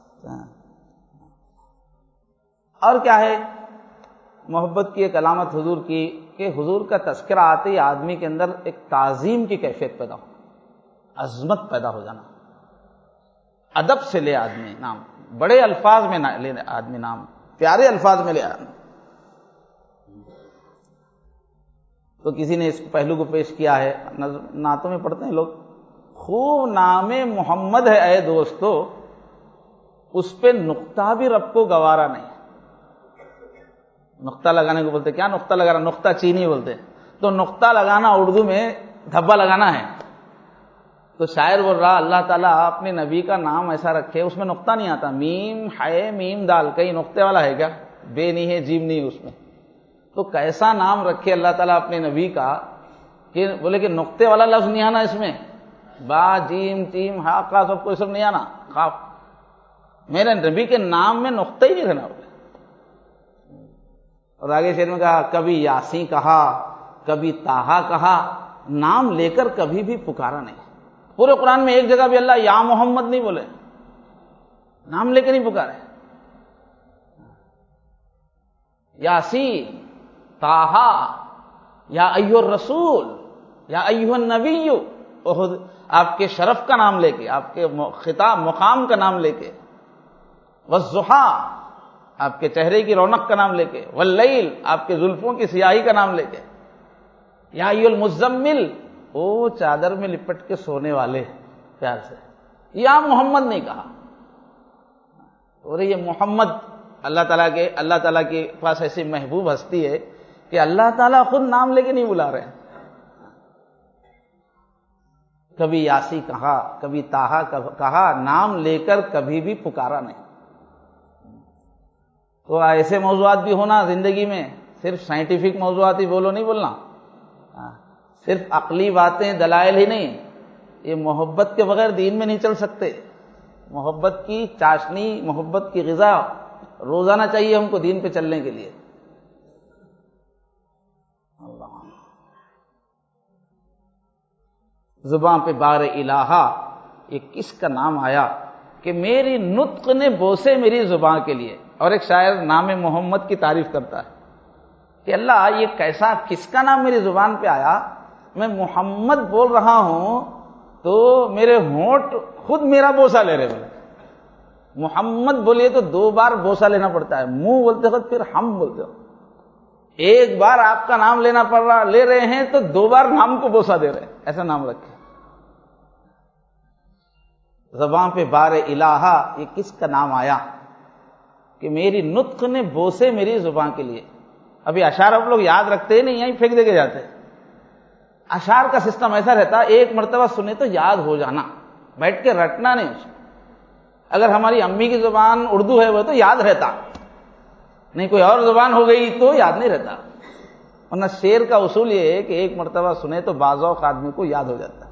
اور کیا ہے محبت کی ایک علامت حضور کی کہ حضور کا تذکرہ آتے ہی آدمی کے اندر ایک تعظیم کی کیفیت پیدا ہو، عظمت پیدا ہو جانا، ادب سے لے آدمی نام، بڑے الفاظ میں لے آدمی نام، پیارے الفاظ میں لے آدمی۔ تو کسی نے اس پہلو کو پیش کیا ہے، نعتوں میں پڑھتے ہیں لوگ، خوب نام محمد ہے اے دوستو، اس پہ نقطہ بھی رب کو گوارا نہیں۔ نقطہ لگانے کو بولتے، کیا نقطہ لگانا، نقطہ چینی بولتے، تو نقطہ لگانا اردو میں دھبا لگانا ہے۔ تو شاعر بول رہا اللہ تعالیٰ اپنے نبی کا نام ایسا رکھے اس میں نقطہ نہیں آتا، میم ہے میم دال، کہیں نقطے والا ہے کیا، بے نہیں ہے جیم نہیں اس میں، تو کیسا نام رکھے اللہ تعالیٰ اپنے نبی کا کہ بولے کہ نقطے والا لفظ نہیں آنا اس میں، با جیم تیم ہا کا سب کو سب نہیں آنا، خاف میرے نبی کے نام میں نقطہ ہی نہیں رہنا۔ اور آگے شعر میں کہا کبھی یاسین کہا کبھی تاہا کہا، نام لے کر کبھی بھی پکارا نہیں۔ پورے قرآن میں ایک جگہ بھی اللہ یا محمد نہیں بولے، نام لے کے نہیں پکارے۔ یاسین، تاہا، یا ایھا الرسول، یا ایھا النبی، آپ کے شرف کا نام لے کے، آپ کے خطاب مقام کا نام لے کے، والضحیٰ، آپ کے چہرے کی رونق کا نام لے کے، واللیل، آپ کے زلفوں کی سیاہی کا نام لے کے، یا ایھا المزمل، او چادر میں لپٹ کے سونے والے، پیار سے یا محمد نہیں کہا۔ اور یہ محمد اللہ تعالیٰ کے پاس ایسی محبوب ہستی ہے کہ اللہ تعالیٰ خود نام لے کے نہیں بلا رہے ہیں۔ کبھی یاسی کہا کبھی تاہا کہا، نام لے کر کبھی بھی پکارا نہیں۔ تو ایسے موضوعات بھی ہونا زندگی میں، صرف سائنٹیفک موضوعات ہی بولو نہیں بولنا، صرف عقلی باتیں دلائل ہی نہیں، یہ محبت کے بغیر دین میں نہیں چل سکتے۔ محبت کی چاشنی، محبت کی غذا روزانہ چاہیے ہم کو دین پہ چلنے کے لیے۔ اللہ، زباں پہ بار الہا، یہ کس کا نام آیا کہ میری نطق نے بوسے میری زباں کے لیے۔ اور ایک شاعر نام محمد کی تعریف کرتا ہے کہ اللہ یہ کیسا، کس کا نام میری زبان پہ آیا، میں محمد بول رہا ہوں تو میرے ہونٹ خود میرا بوسہ لے رہے ہیں۔ محمد بولیے تو 2 بار بوسہ لینا پڑتا ہے، منہ بولتے وقت پھر ہم بولتے ہو، ایک بار آپ کا نام لینا پڑ رہا، لے رہے ہیں تو 2 بار نام کو بوسہ دے رہے ہیں، ایسا نام رکھے۔ زباں پہ بار الہا، یہ کس کا نام آیا کہ میری نطق نے بوسے میری زبان کے لیے۔ ابھی اشعار آپ لوگ یاد رکھتے ہیں نہیں، یہیں پھینک دے کے جاتے ہیں۔ اشعار کا سسٹم ایسا رہتا ہے ایک مرتبہ سنے تو یاد ہو جانا، بیٹھ کے رٹنا نہیں اس کو۔ اگر ہماری امی کی زبان اردو ہے وہ تو یاد رہتا، نہیں کوئی اور زبان ہو گئی تو یاد نہیں رہتا، ورنہ شعر کا اصول یہ ہے کہ ایک مرتبہ سنے تو بعض اوقات آدمی کو یاد ہو جاتا ہے۔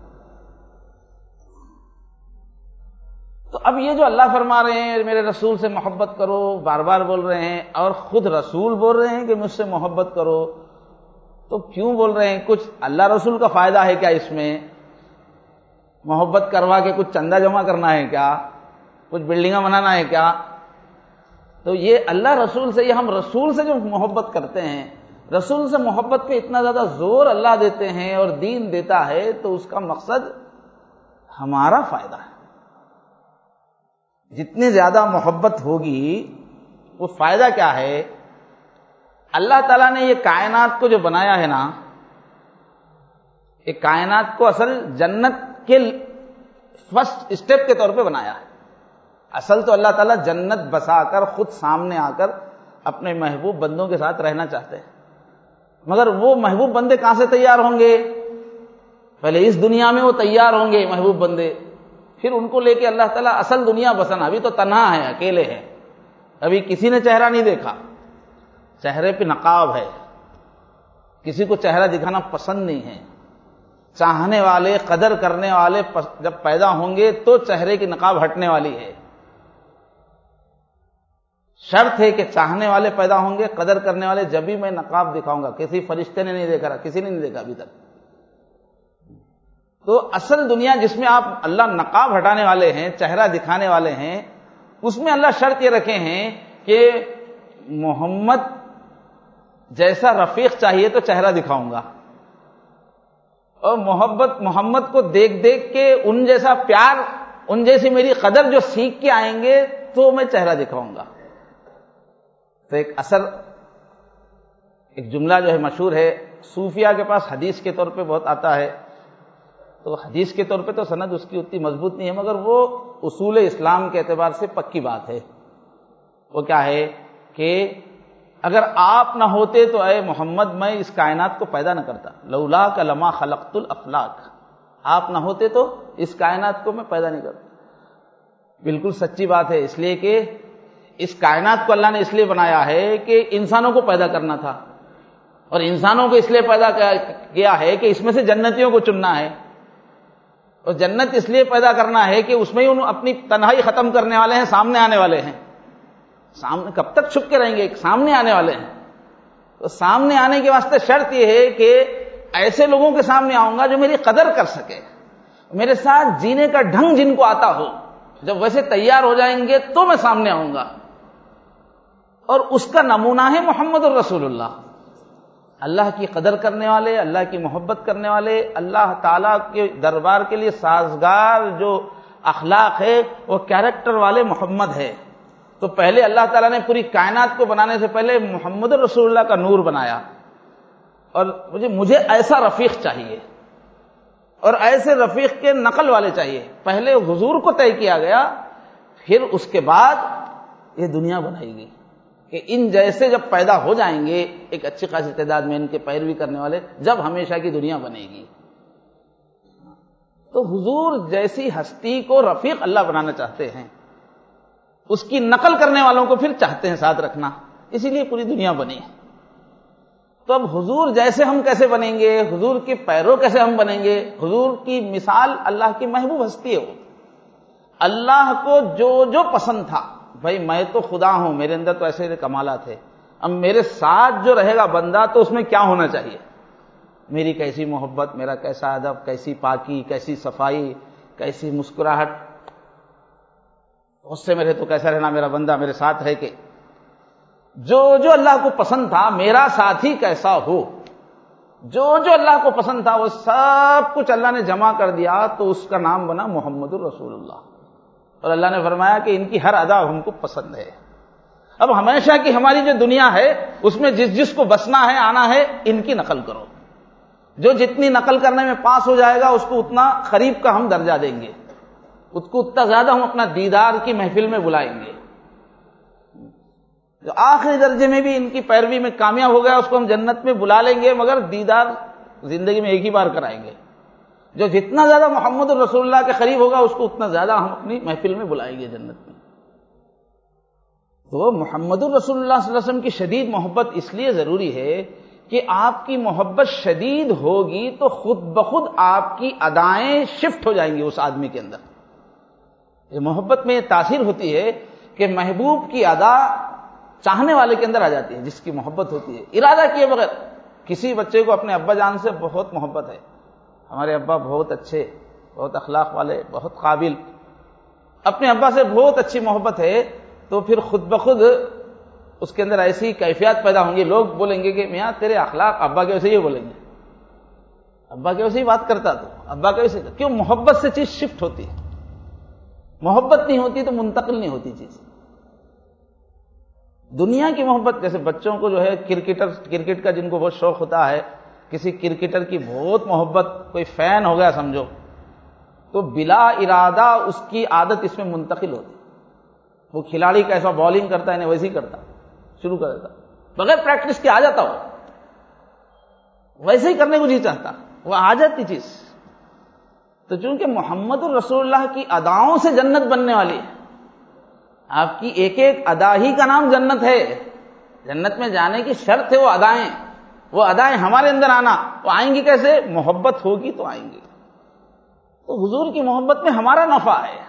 تو اب یہ جو اللہ فرما رہے ہیں میرے رسول سے محبت کرو، بار بار بول رہے ہیں، اور خود رسول بول رہے ہیں کہ مجھ سے محبت کرو، تو کیوں بول رہے ہیں؟ کچھ اللہ رسول کا فائدہ ہے کیا اس میں؟ محبت کروا کے کچھ چندہ جمع کرنا ہے کیا؟ کچھ بلڈنگاں بنانا ہے کیا؟ تو یہ اللہ رسول سے، یہ ہم رسول سے جو محبت کرتے ہیں، رسول سے محبت پہ اتنا زیادہ زور اللہ دیتے ہیں اور دین دیتا ہے، تو اس کا مقصد ہمارا فائدہ ہے۔ جتنی زیادہ محبت ہوگی وہ فائدہ کیا ہے؟ اللہ تعالیٰ نے یہ کائنات کو جو بنایا ہے نا، یہ کائنات کو اصل جنت کے فرسٹ اسٹیپ کے طور پہ بنایا ہے۔ اصل تو اللہ تعالیٰ جنت بسا کر خود سامنے آ کر اپنے محبوب بندوں کے ساتھ رہنا چاہتے ہیں، مگر وہ محبوب بندے کہاں سے تیار ہوں گے؟ پہلے اس دنیا میں وہ تیار ہوں گے محبوب بندے، پھر ان کو لے کے اللہ تعالیٰ اصل دنیا بسنا۔ ابھی تو تنہا ہے، اکیلے ہیں، ابھی کسی نے چہرہ نہیں دیکھا، چہرے پہ نقاب ہے، کسی کو چہرہ دکھانا پسند نہیں ہے۔ چاہنے والے، قدر کرنے والے جب پیدا ہوں گے تو چہرے کی نقاب ہٹنے والی ہے۔ شرط ہے کہ چاہنے والے پیدا ہوں گے، قدر کرنے والے، جب بھی میں نقاب دکھاؤں گا۔ کسی فرشتے نے نہیں دیکھا، کسی نے نہیں دیکھا ابھی تک۔ تو اصل دنیا جس میں آپ اللہ نقاب ہٹانے والے ہیں، چہرہ دکھانے والے ہیں، اس میں اللہ شرط یہ رکھے ہیں کہ محمد جیسا رفیق چاہیے تو چہرہ دکھاؤں گا، اور محمد کو دیکھ دیکھ کے ان جیسا پیار، ان جیسی میری قدر جو سیکھ کے آئیں گے تو میں چہرہ دکھاؤں گا۔ تو ایک جملہ جو ہے مشہور ہے، صوفیہ کے پاس حدیث کے طور پہ بہت آتا ہے، تو حدیث کے طور پہ تو سند اس کی اتنی مضبوط نہیں ہے، مگر وہ اصول اسلام کے اعتبار سے پکی بات ہے۔ وہ کیا ہے کہ اگر آپ نہ ہوتے تو اے محمد میں اس کائنات کو پیدا نہ کرتا، لولاک لما خلقت الافلاک، آپ نہ ہوتے تو اس کائنات کو میں پیدا نہیں کرتا۔ بالکل سچی بات ہے، اس لیے کہ اس کائنات کو اللہ نے اس لیے بنایا ہے کہ انسانوں کو پیدا کرنا تھا، اور انسانوں کو اس لیے پیدا کیا ہے کہ اس میں سے جنتیوں کو چننا ہے، اور جنت اس لیے پیدا کرنا ہے کہ اس میں ہی اپنی تنہائی ختم کرنے والے ہیں، سامنے آنے والے ہیں۔ سامنے کب تک چھپ کے رہیں گے؟ سامنے آنے والے ہیں۔ تو سامنے آنے کے واسطے شرط یہ ہے کہ ایسے لوگوں کے سامنے آؤں گا جو میری قدر کر سکے، میرے ساتھ جینے کا ڈھنگ جن کو آتا ہو، جب ویسے تیار ہو جائیں گے تو میں سامنے آؤں گا۔ اور اس کا نمونہ ہے محمد الرسول اللہ، اللہ کی قدر کرنے والے، اللہ کی محبت کرنے والے، اللہ تعالیٰ کے دربار کے لیے سازگار جو اخلاق ہے وہ کیریکٹر والے محمد ہے۔ تو پہلے اللہ تعالیٰ نے پوری کائنات کو بنانے سے پہلے محمد رسول اللہ کا نور بنایا، اور مجھے ایسا رفیق چاہیے، اور ایسے رفیق کے نقل والے چاہیے۔ پہلے حضور کو طے کیا گیا، پھر اس کے بعد یہ دنیا بنائی گئی کہ ان جیسے جب پیدا ہو جائیں گے ایک اچھی خاصی تعداد میں ان کے پیروی کرنے والے، جب ہمیشہ کی دنیا بنے گی۔ تو حضور جیسی ہستی کو رفیق اللہ بنانا چاہتے ہیں، اس کی نقل کرنے والوں کو پھر چاہتے ہیں ساتھ رکھنا، اسی لیے پوری دنیا بنی۔ تو اب حضور جیسے ہم کیسے بنیں گے؟ حضور کے پیرو کیسے ہم بنیں گے؟ حضور کی مثال اللہ کی محبوب ہستی ہے، وہ اللہ کو جو جو پسند تھا، بھائی میں تو خدا ہوں، میرے اندر تو ایسے کمالات ہیں، اب میرے ساتھ جو رہے گا بندہ تو اس میں کیا ہونا چاہیے؟ میری کیسی محبت، میرا کیسا ادب، کیسی پاکی، کیسی صفائی، کیسی مسکراہٹ، اس سے میرے تو کیسا رہنا میرا بندہ میرے ساتھ ہے کہ جو جو اللہ کو پسند تھا میرا ساتھی کیسا ہو، جو جو اللہ کو پسند تھا وہ سب کچھ اللہ نے جمع کر دیا، تو اس کا نام بنا محمد الرسول اللہ۔ اور اللہ نے فرمایا کہ ان کی ہر ادا ہم کو پسند ہے۔ اب ہمیشہ کی ہماری جو دنیا ہے اس میں جس جس کو بسنا ہے، آنا ہے، ان کی نقل کرو۔ جو جتنی نقل کرنے میں پاس ہو جائے گا اس کو اتنا قریب کا ہم درجہ دیں گے، اس کو اتنا زیادہ ہم اپنا دیدار کی محفل میں بلائیں گے۔ جو آخری درجے میں بھی ان کی پیروی میں کامیاب ہو گیا اس کو ہم جنت میں بلا لیں گے، مگر دیدار زندگی میں ایک ہی بار کرائیں گے۔ جو جتنا زیادہ محمد الرسول اللہ کے قریب ہوگا اس کو اتنا زیادہ ہم اپنی محفل میں بلائیں گے جنت میں۔ تو محمد الرسول اللہ صلی اللہ علیہ وسلم کی شدید محبت اس لیے ضروری ہے کہ آپ کی محبت شدید ہوگی تو خود بخود آپ کی ادائیں شفٹ ہو جائیں گی اس آدمی کے اندر۔ یہ محبت میں یہ تاثیر ہوتی ہے کہ محبوب کی ادا چاہنے والے کے اندر آ جاتی ہے، جس کی محبت ہوتی ہے ارادہ کیے بغیر۔ کسی بچے کو اپنے ابا جان سے بہت محبت ہے، ہمارے ابا بہت اچھے، بہت اخلاق والے، بہت قابل، اپنے ابا سے بہت اچھی محبت ہے، تو پھر خود بخود اس کے اندر ایسی کیفیات پیدا ہوں گی، لوگ بولیں گے کہ میاں تیرے اخلاق ابا کے ویسے ہی بولیں گے، ابا کے ویسے ہی بات کرتا تو ابا کے ویسے، کیوں؟ محبت سے چیز شفٹ ہوتی ہے، محبت نہیں ہوتی تو منتقل نہیں ہوتی چیز۔ دنیا کی محبت، جیسے بچوں کو جو ہے کرکٹ کا جن کو بہت شوق ہوتا ہے، کسی کرکٹر کی بہت محبت، کوئی فین ہو گیا سمجھو، تو بلا ارادہ اس کی عادت اس میں منتقل ہوتی، وہ کھلاڑی کیسا بالنگ کرتا ہے ویسے ہی کرتا، شروع کر دیتا، بغیر پریکٹس کے آ جاتا، وہ ویسے ہی کرنے کو جی چاہتا، وہ آ جاتی چیز۔ تو چونکہ محمد الرسول اللہ کی اداؤں سے جنت بننے والی ہے، آپ کی ایک ایک ادا ہی کا نام جنت ہے، جنت میں جانے کی شرط ہے وہ ادائیں ہمارے اندر آنا، وہ آئیں گی کیسے؟ محبت ہوگی تو آئیں گی۔ تو حضور کی محبت میں ہمارا نفع ہے،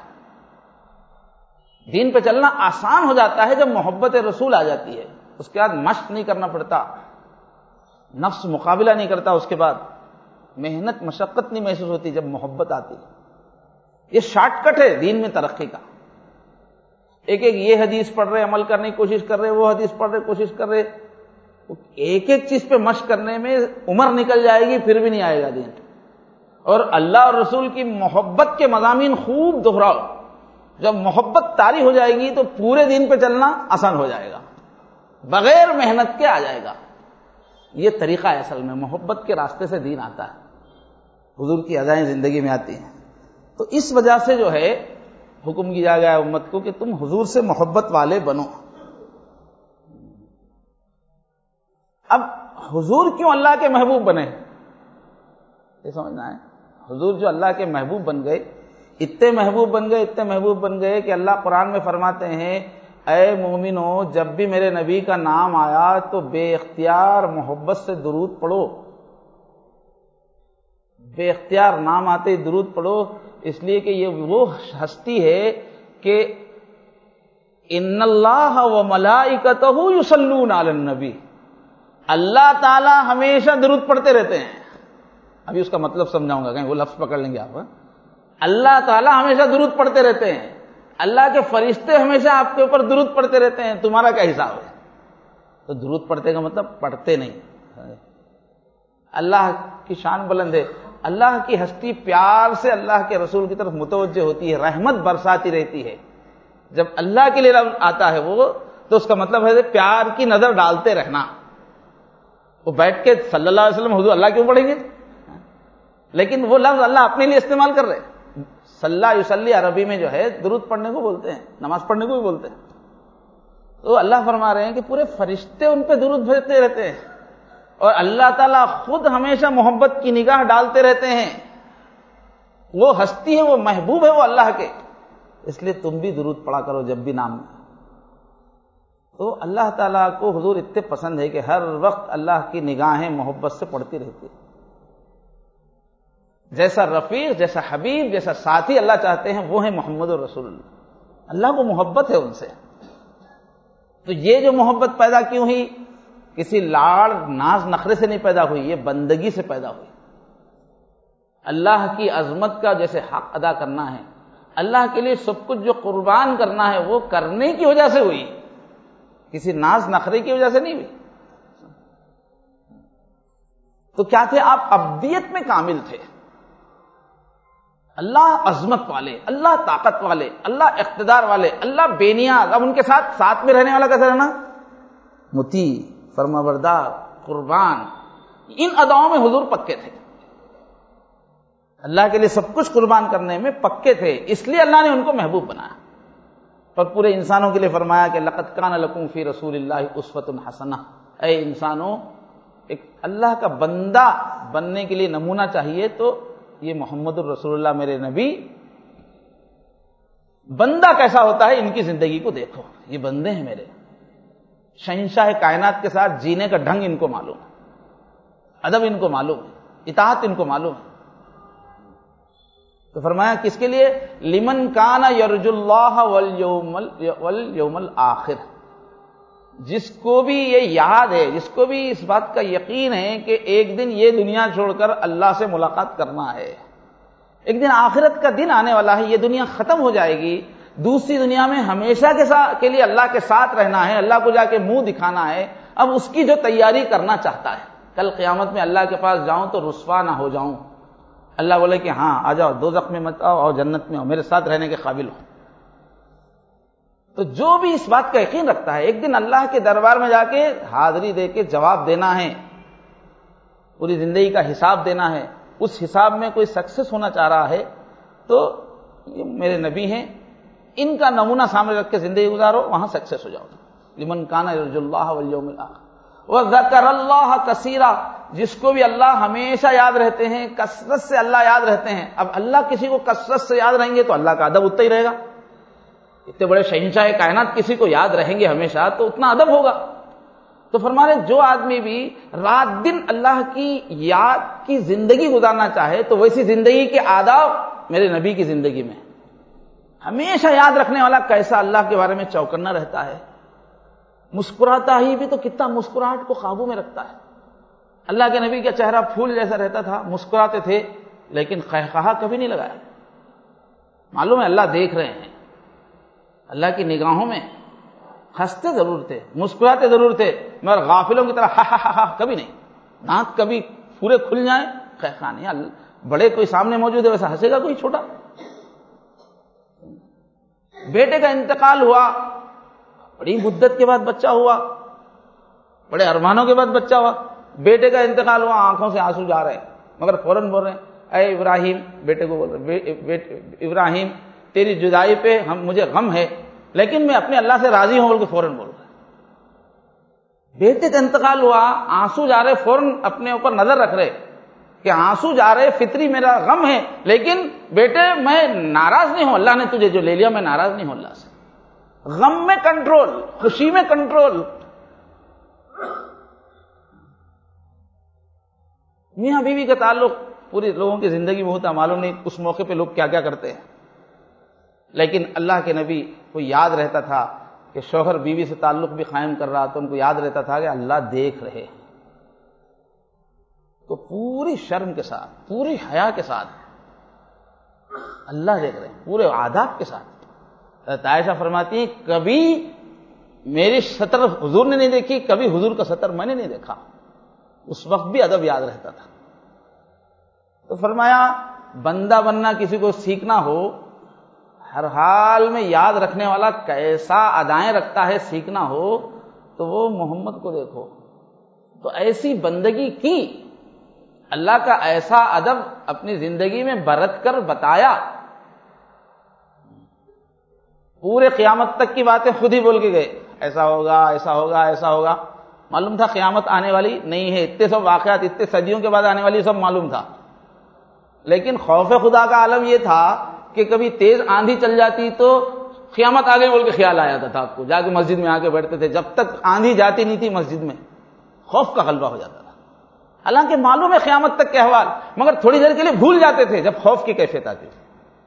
دین پہ چلنا آسان ہو جاتا ہے جب محبت رسول آ جاتی ہے، اس کے بعد مشق نہیں کرنا پڑتا، نفس مقابلہ نہیں کرتا، اس کے بعد محنت مشقت نہیں محسوس ہوتی جب محبت آتی ہے۔ یہ شارٹ کٹ ہے دین میں ترقی کا، ایک ایک یہ حدیث پڑھ رہے، عمل کرنے کی کوشش کر رہے، وہ حدیث پڑھ رہے، کوشش کر رہے، ایک ایک چیز پہ مشق کرنے میں عمر نکل جائے گی، پھر بھی نہیں آئے گا دین۔ اور اللہ اور رسول کی محبت کے مضامین خوب دہراؤ، جب محبت طاری ہو جائے گی تو پورے دین پہ چلنا آسان ہو جائے گا، بغیر محنت کے آ جائے گا۔ یہ طریقہ ہے اصل میں، محبت کے راستے سے دین آتا ہے، حضور کی ادائیں زندگی میں آتی ہیں۔ تو اس وجہ سے جو ہے حکم کیا گیا ہے امت کو کہ تم حضور سے محبت والے بنو۔ اب حضور کیوں اللہ کے محبوب بنے، یہ سمجھنا ہے۔ حضور جو اللہ کے محبوب بن گئے، اتنے محبوب بن گئے کہ اللہ قرآن میں فرماتے ہیں اے مومنو، جب بھی میرے نبی کا نام آیا تو بے اختیار محبت سے درود پڑھو، بے اختیار نام آتے ہی درود پڑھو، اس لیے کہ یہ وہ ہستی ہے کہ ان اللہ و ملائکتہ یصلون علی النبی، اللہ تعالی ہمیشہ درود پڑھتے رہتے ہیں۔ ابھی اس کا مطلب سمجھاؤں گا، کہیں وہ لفظ پکڑ لیں گے آپ۔ اللہ تعالی ہمیشہ درود پڑھتے رہتے ہیں، اللہ کے فرشتے ہمیشہ آپ کے اوپر درود پڑھتے رہتے ہیں، تمہارا کیا حساب ہے؟ تو درود پڑھتے کا مطلب پڑھتے نہیں۔ اللہ کی شان بلند ہے، اللہ کی ہستی پیار سے اللہ کے رسول کی طرف متوجہ ہوتی ہے، رحمت برساتی رہتی ہے۔ جب اللہ کے لیے لفظ آتا ہے وہ، تو اس کا مطلب ہے پیار کی نظر ڈالتے رہنا۔ وہ بیٹھ کے صلی اللہ علیہ وسلم حضور اللہ کیوں پڑھیں گے؟ لیکن وہ لفظ اللہ اپنے لیے استعمال کر رہے، صلی یصلی عربی میں جو ہے درود پڑھنے کو بولتے ہیں، نماز پڑھنے کو بھی بولتے ہیں۔ تو اللہ فرما رہے ہیں کہ پورے فرشتے ان پہ درود بھیجتے رہتے ہیں، اور اللہ تعالیٰ خود ہمیشہ محبت کی نگاہ ڈالتے رہتے ہیں۔ وہ ہستی ہے، وہ محبوب ہے وہ اللہ کے، اس لیے تم بھی درود پڑھا کرو جب بھی نام۔ تو اللہ تعالیٰ کو حضور اتنے پسند ہے کہ ہر وقت اللہ کی نگاہیں محبت سے پڑھتی رہتی ہے۔ جیسا رفیق، جیسا حبیب، جیسا ساتھی اللہ چاہتے ہیں وہ ہے محمد الرسول اللہ، اللہ کو محبت ہے ان سے۔ تو یہ جو محبت پیدا کیوں ہوئی؟ کسی لاڑ ناز نخرے سے نہیں پیدا ہوئی، یہ بندگی سے پیدا ہوئی۔ اللہ کی عظمت کا جیسے حق ادا کرنا ہے، اللہ کے لیے سب کچھ جو قربان کرنا ہے وہ کرنے کی وجہ سے ہوئی، کسی ناز نخرے کی وجہ سے نہیں ہوئی۔ تو کیا تھے آپ؟ ابدیت میں کامل تھے، اللہ عظمت والے، اللہ طاقت والے، اللہ اقتدار والے، اللہ بے نیاز۔ اب ان کے ساتھ میں رہنے والا کیسے رہنا؟ مطیع، فرمانبردار، قربان۔ ان اداؤں میں حضور پکے تھے، اللہ کے لیے سب کچھ قربان کرنے میں پکے تھے، اس لیے اللہ نے ان کو محبوب بنایا، اور پورے انسانوں کے لیے فرمایا کہ لقد کان لکم فی رسول اللہ اسوۃ حسنہ۔ اے انسانوں، ایک اللہ کا بندہ بننے کے لیے نمونہ چاہیے تو یہ محمد الرسول اللہ میرے نبی بندہ کیسا ہوتا ہے ان کی زندگی کو دیکھو، یہ بندے ہیں میرے، شہنشاہ کائنات کے ساتھ جینے کا ڈھنگ ان کو معلوم ہے، ادب ان کو معلوم ہے، اطاعت ان کو معلوم ہے۔ تو فرمایا کس کے لیے؟ لمن کان یرجو اللہ والیوم الآخر، جس کو بھی یہ یاد ہے، جس کو بھی اس بات کا یقین ہے کہ ایک دن یہ دنیا چھوڑ کر اللہ سے ملاقات کرنا ہے، ایک دن آخرت کا دن آنے والا ہے، یہ دنیا ختم ہو جائے گی، دوسری دنیا میں ہمیشہ کے لیے اللہ کے ساتھ رہنا ہے، اللہ کو جا کے منہ دکھانا ہے، اب اس کی جو تیاری کرنا چاہتا ہے، کل قیامت میں اللہ کے پاس جاؤں تو رسوا نہ ہو جاؤں، اللہ بولے کہ ہاں آ جاؤ، دوزخ میں مت آؤ اور جنت میں آؤ، میرے ساتھ رہنے کے قابل ہو۔ تو جو بھی اس بات کا یقین رکھتا ہے ایک دن اللہ کے دربار میں جا کے حاضری دے کے جواب دینا ہے، پوری زندگی کا حساب دینا ہے، اس حساب میں کوئی سکسیس ہونا چاہ رہا ہے تو یہ میرے نبی ہیں، ان کا نمونہ سامنے رکھ کے زندگی گزارو، وہاں سکسیس ہو جاؤ۔ لمن کان یرجو اللہ والیوم الآخر وذکر اللہ کثیرا، جس کو بھی اللہ ہمیشہ یاد رہتے ہیں، کثرت سے اللہ یاد رہتے ہیں۔ اب اللہ کسی کو کثرت سے یاد رہیں گے تو اللہ کا ادب اتنا ہی رہے گا، اتنے بڑے شہنشاہ کائنات کسی کو یاد رہیں گے ہمیشہ تو اتنا ادب ہوگا۔ تو فرما رہے جو آدمی بھی رات دن اللہ کی یاد کی زندگی گزارنا چاہے تو ویسی زندگی کے آداب میرے نبی کی زندگی میں، ہمیشہ یاد رکھنے والا کیسا اللہ کے بارے میں چوکنا رہتا ہے، مسکراتا ہی بھی تو کتنا مسکراہٹ کو قابو میں رکھتا ہے۔ اللہ کے نبی کا چہرہ پھول جیسا رہتا تھا، مسکراتے تھے لیکن قہقہا کبھی نہیں لگایا، معلوم ہے اللہ دیکھ رہے ہیں، اللہ کی نگاہوں میں ہنستے ضرور تھے، مسکراتے ضرور تھے، مگر غافلوں کی طرح ہا ہا ہا ہا کبھی نہیں، دانت کبھی پورے کھل جائیں قہقہا نہیں، بڑے کوئی سامنے موجود ہے ویسا ہنسے گا کوئی چھوٹا؟ بیٹے کا انتقال ہوا، بڑی مدت کے بعد بچہ ہوا، بڑے ارمانوں کے بعد بچہ ہوا، بیٹے کا انتقال ہوا، آنکھوں سے آنسو جا رہے ہیں مگر فوراً بول رہے ہیں اے ابراہیم، بیٹے کو بول رہے ہیں ابراہیم تیری جدائی پہ مجھے غم ہے لیکن میں اپنے اللہ سے راضی ہوں بول کے فوراً بول رہے ہیں۔ بیٹے کا انتقال ہوا، آنسو جا رہے، فوراً اپنے اوپر نظر رکھ رہے کہ آنسو جا رہے، فطری میرا غم ہے لیکن بیٹے میں ناراض نہیں ہوں، اللہ نے تجھے جو لے لیا میں ناراض نہیں ہوں اللہ سے۔ غم میں کنٹرول، خوشی میں کنٹرول۔ میاں بیوی کا تعلق پوری لوگوں کی زندگی میں ہوتا، معلوم نہیں اس موقع پہ لوگ کیا کیا کرتے ہیں، لیکن اللہ کے نبی کو یاد رہتا تھا کہ شوہر بیوی سے تعلق بھی قائم کر رہا تو ان کو یاد رہتا تھا کہ اللہ دیکھ رہے ہیں، تو پوری شرم کے ساتھ، پوری حیا کے ساتھ اللہ دیکھ رہے ہیں، پورے آداب کے ساتھ۔ عائشہ فرماتی ہیں کبھی میری سطر حضور نے نہیں دیکھی، کبھی حضور کا سطر میں نے نہیں دیکھا، اس وقت بھی ادب یاد رہتا تھا۔ تو فرمایا بندہ بننا کسی کو سیکھنا ہو، ہر حال میں یاد رکھنے والا کیسا ادائیں رکھتا ہے سیکھنا ہو تو وہ محمد کو دیکھو، تو ایسی بندگی کی، اللہ کا ایسا ادب اپنی زندگی میں برت کر بتایا، پورے قیامت تک کی باتیں خود ہی بول کے گئے، ایسا ہوگا ایسا ہوگا ایسا ہوگا، معلوم تھا قیامت آنے والی نہیں ہے، اتنے سب واقعات اتنے صدیوں کے بعد آنے والی سب معلوم تھا، لیکن خوف خدا کا عالم یہ تھا کہ کبھی تیز آندھی چل جاتی تو قیامت آ گئی بول کے خیال آ جاتا تھا آپ کو، جا کے مسجد میں آ کے بیٹھتے تھے، جب تک آندھی جاتی نہیں تھی مسجد میں خوف کا غلبہ ہو جاتا تھا، حالانکہ معلوم ہے قیامت تک کے احوال، مگر تھوڑی دیر کے لیے بھول جاتے تھے جب خوف کی کیفیت آتی تھی۔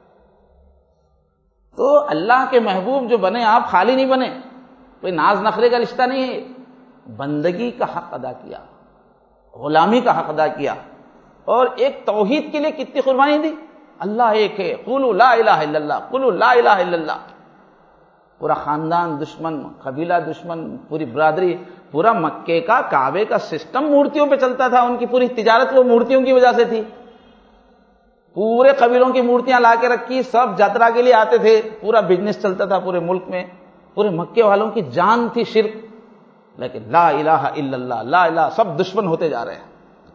تو اللہ کے محبوب جو بنے آپ خالی نہیں بنے، کوئی ناز نخرے کا رشتہ نہیں ہے، بندگی کا حق ادا کیا، غلامی کا حق ادا کیا، اور ایک توحید کے لیے کتنی قربانی دی، اللہ ایک ہے، قولوا لا الہ الا اللہ، قولوا لا الہ الا اللہ، پورا خاندان دشمن، قبیلہ دشمن، پوری برادری، پورا مکے کا کعبے کا سسٹم مورتیوں پہ چلتا تھا، ان کی پوری تجارت وہ مورتیوں کی وجہ سے تھی، پورے قبیلوں کی مورتیاں لا کے رکھی، سب یاترا کے لیے آتے تھے، پورا بزنس چلتا تھا پورے ملک میں، پورے مکے والوں کی جان تھی شرک، لیکن لا الہ الا اللہ، لا الہ، سب دشمن ہوتے جا رہے ہیں،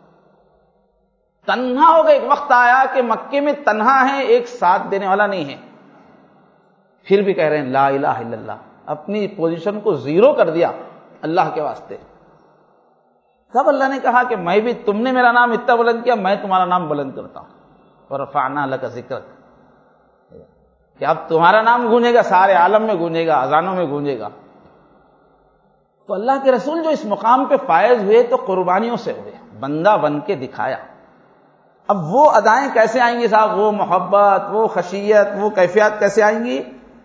تنہا ہو گئے، ایک وقت آیا کہ مکے میں تنہا ہے، ایک ساتھ دینے والا نہیں ہے، پھر بھی کہہ رہے ہیں لا الہ الا اللہ، اپنی پوزیشن کو زیرو کر دیا اللہ کے واسطے۔ تب اللہ نے کہا کہ میں بھی، تم نے میرا نام اتنا بلند کیا، میں تمہارا نام بلند کرتا ہوں، ورفعنا لک ذکرک، کہ اب تمہارا نام گونجے گا، سارے عالم میں گونجے گا، اذانوں میں گونجے گا۔ تو اللہ کے رسول جو اس مقام پہ فائز ہوئے تو قربانیوں سے ہوئے، بندہ بن کے دکھایا۔ اب وہ ادائیں کیسے آئیں گی صاحب، وہ محبت، وہ خشیت، وہ کیفیات کیسے آئیں گی؟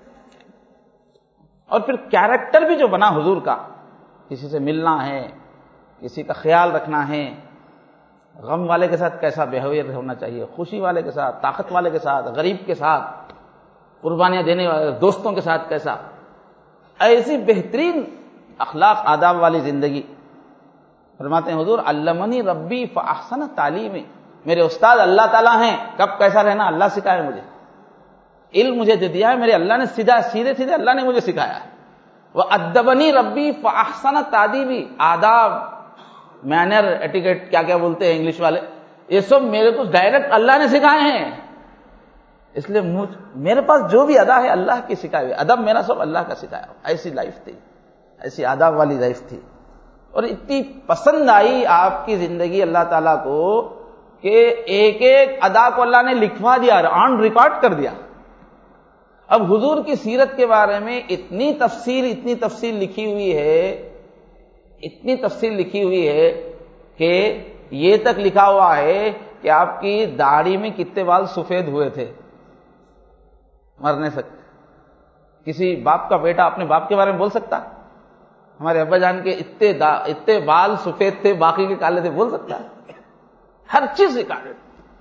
اور پھر کیریکٹر بھی جو بنا حضور کا، کسی سے ملنا ہے، کسی کا خیال رکھنا ہے، غم والے کے ساتھ کیسا بیہیویئر ہونا چاہیے، خوشی والے کے ساتھ، طاقت والے کے ساتھ، غریب کے ساتھ، قربانیاں دینے والے دوستوں کے ساتھ کیسا، ایسی بہترین اخلاق آداب والی زندگی۔ فرماتے ہیں حضور علمنی ربی فاحسن تعلیمی، میرے استاد اللہ تعالیٰ ہیں، کب کیسا رہنا اللہ سکھائے مجھے، علم مجھے جو دیا ہے میرے اللہ نے سیدھے سیدھے اللہ نے مجھے سکھایا ہے۔ وَأَدَّبَنِي ربی فَأَحْسَنَ تَأْدِيبِي، آداب، مینر، ایٹیکیٹ، کیا کیا بولتے ہیں انگلش والے، یہ سب میرے کو ڈائریکٹ اللہ نے سکھائے ہیں، اس لیے میرے پاس جو بھی ادا ہے اللہ کی سکھائے ہوئے، ادب میرا سب اللہ کا سکھایا۔ ایسی لائف تھی، ایسی آداب والی لائف تھی، اور اتنی پسند آئی آپ کی زندگی اللہ تعالیٰ کو کہ ایک ایک ادا کو اللہ نے لکھوا دیا، آن ریکارڈ کر دیا۔ اب حضور کی سیرت کے بارے میں اتنی تفصیل لکھی ہوئی ہے، اتنی تفصیل لکھی ہوئی ہے کہ یہ تک لکھا ہوا ہے کہ آپ کی داڑھی میں کتنے بال سفید ہوئے تھے مرنے سے۔ کسی باپ کا بیٹا اپنے باپ کے بارے میں بول سکتا؟ ہمارے ابا جان کے اتنے بال سفید تھے، باقی کے کالے تھے، بول سکتا ہے؟ ہر چیز ریکارڈڈ۔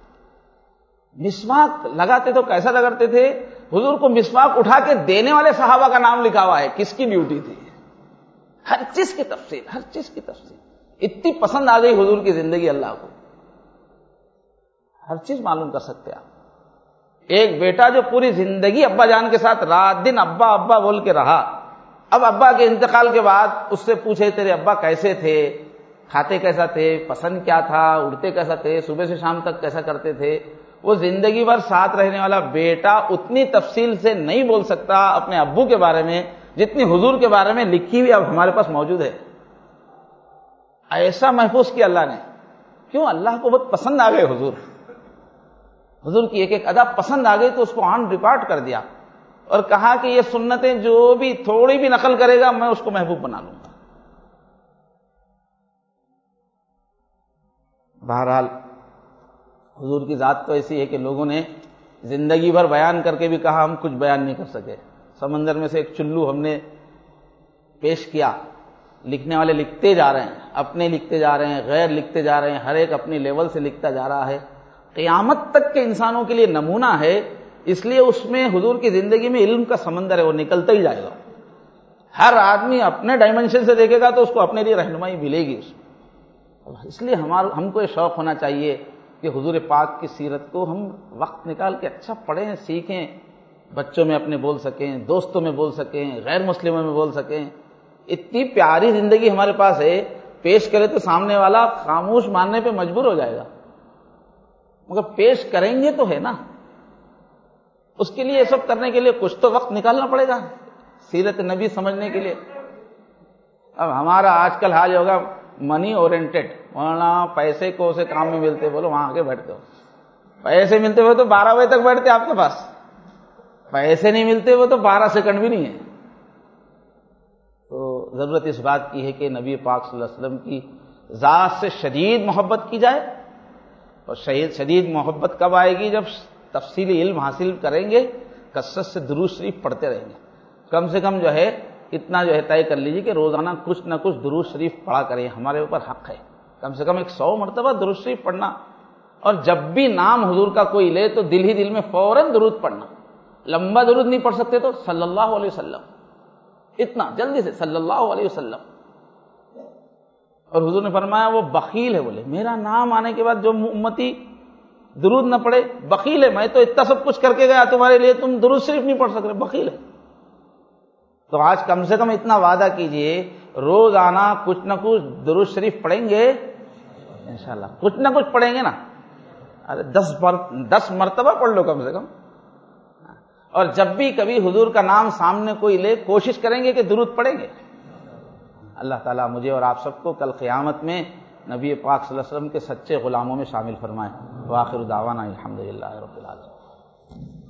مسواک لگاتے تو کیسا لگاتے تھے؟ حضور کو مسواک اٹھا کے دینے والے صحابہ کا نام لکھا ہوا ہے، کس کی ڈیوٹی تھی، ہر چیز کی تفصیل، ہر چیز کی تفصیل۔ اتنی پسند آ گئی حضور کی زندگی اللہ کو، ہر چیز معلوم کر سکتے آپ۔ ایک بیٹا جو پوری زندگی ابا جان کے ساتھ رات دن ابا ابا بول کے رہا، اب ابا کے انتقال کے بعد اس سے پوچھے تیرے ابا کیسے تھے، کھاتے کیسا تھے، پسند کیا تھا، اڑتے کیسا تھے، صبح سے شام تک کیسا کرتے تھے، وہ زندگی بھر ساتھ رہنے والا بیٹا اتنی تفصیل سے نہیں بول سکتا اپنے ابو کے بارے میں جتنی حضور کے بارے میں لکھی ہوئی اب ہمارے پاس موجود ہے۔ ایسا محفوظ کیا اللہ نے، کیوں؟ اللہ کو بہت پسند آ گئے حضور کی ایک ایک ادا پسند آ گئی تو اس کو آن ریکارڈ کر دیا اور کہا کہ یہ سنتیں جو بھی تھوڑی بھی نقل کرے گا میں اس کو محبوب بنا لوں گا۔ بہرحال حضور کی ذات تو ایسی ہے کہ لوگوں نے زندگی بھر بیان کر کے بھی کہا ہم کچھ بیان نہیں کر سکے۔ سمندر میں سے ایک چلو ہم نے پیش کیا، لکھنے والے لکھتے جا رہے ہیں، اپنے لکھتے جا رہے ہیں، غیر لکھتے جا رہے ہیں، ہر ایک اپنی لیول سے لکھتا جا رہا ہے، قیامت تک کے انسانوں کے لیے نمونہ ہے، اس لیے اس میں حضور کی زندگی میں علم کا سمندر ہے، وہ نکلتا ہی جائے گا۔ ہر آدمی اپنے ڈائمنشن سے دیکھے گا تو اس کو اپنے لیے رہنمائی ملے گی اس لیے ہم کو یہ شوق ہونا چاہیے کہ حضور پاک کی سیرت کو ہم وقت نکال کے اچھا پڑھیں، سیکھیں، بچوں میں اپنے بول سکیں، دوستوں میں بول سکیں، غیر مسلموں میں بول سکیں۔ اتنی پیاری زندگی ہمارے پاس ہے، پیش کرے تو سامنے والا خاموش ماننے پہ مجبور ہو جائے گا، مگر پیش کریں گے تو ہے نا۔ اس کے لیے یہ سب کرنے کے لیے کچھ تو وقت نکالنا پڑے گا، سیرت نبی سمجھنے کے لیے۔ اب ہمارا آج کل حال ہوگا منی اورینٹڈ، ورنہ پیسے کو سے کام میں ملتے بولو وہاں آگے بیٹھتے ہو، پیسے ملتے ہوئے تو 12 بجے تک بیٹھتے آپ کے پاس، پیسے نہیں ملتے وہ تو 12 سیکنڈ بھی نہیں ہے۔ تو ضرورت اس بات کی ہے کہ نبی پاک صلی اللہ علیہ وسلم کی ذات سے شدید محبت کی جائے، اور شدید محبت کب آئے گی؟ جب تفصیلی علم حاصل کریں گے، کثرت سے درود شریف پڑھتے رہیں گے، کم سے کم جو ہے اتنا جو ہے طے کر لیجیے کہ روزانہ کچھ نہ کچھ درود شریف پڑھا کریں، ہمارے اوپر حق ہے کم سے کم 100 مرتبہ درود شریف پڑھنا، اور جب بھی نام حضور کا کوئی لے تو دل ہی دل میں فوراً درود پڑھنا۔ لمبا درود نہیں پڑھ سکتے تو صلی اللہ علیہ وسلم، اتنا جلدی سے صلی اللہ علیہ وسلم۔ اور حضور نے فرمایا وہ بخیل ہے، بولے میرا نام آنے کے بعد جو امتی درود نہ پڑھے بخیل ہے، میں تو اتنا سب کچھ کر کے گیا تمہارے لیے، تم درود شریف نہیں پڑھ سک رہے، بخیل ہے۔ تو آج کم سے کم اتنا وعدہ کیجئے روزانہ کچھ نہ کچھ درود شریف پڑھیں گے انشاءاللہ، کچھ نہ کچھ پڑھیں گے نا، ارے 10 مرتبہ پڑھ لو کم سے کم۔ اور جب بھی کبھی حضور کا نام سامنے کوئی لے کوشش کریں گے کہ درود پڑھیں گے۔ اللہ تعالیٰ مجھے اور آپ سب کو کل قیامت میں نبی پاک صلی اللہ علیہ وسلم کے سچے غلاموں میں شامل فرمائے۔ وآخر دعوانا الحمدللہ رب العالمین۔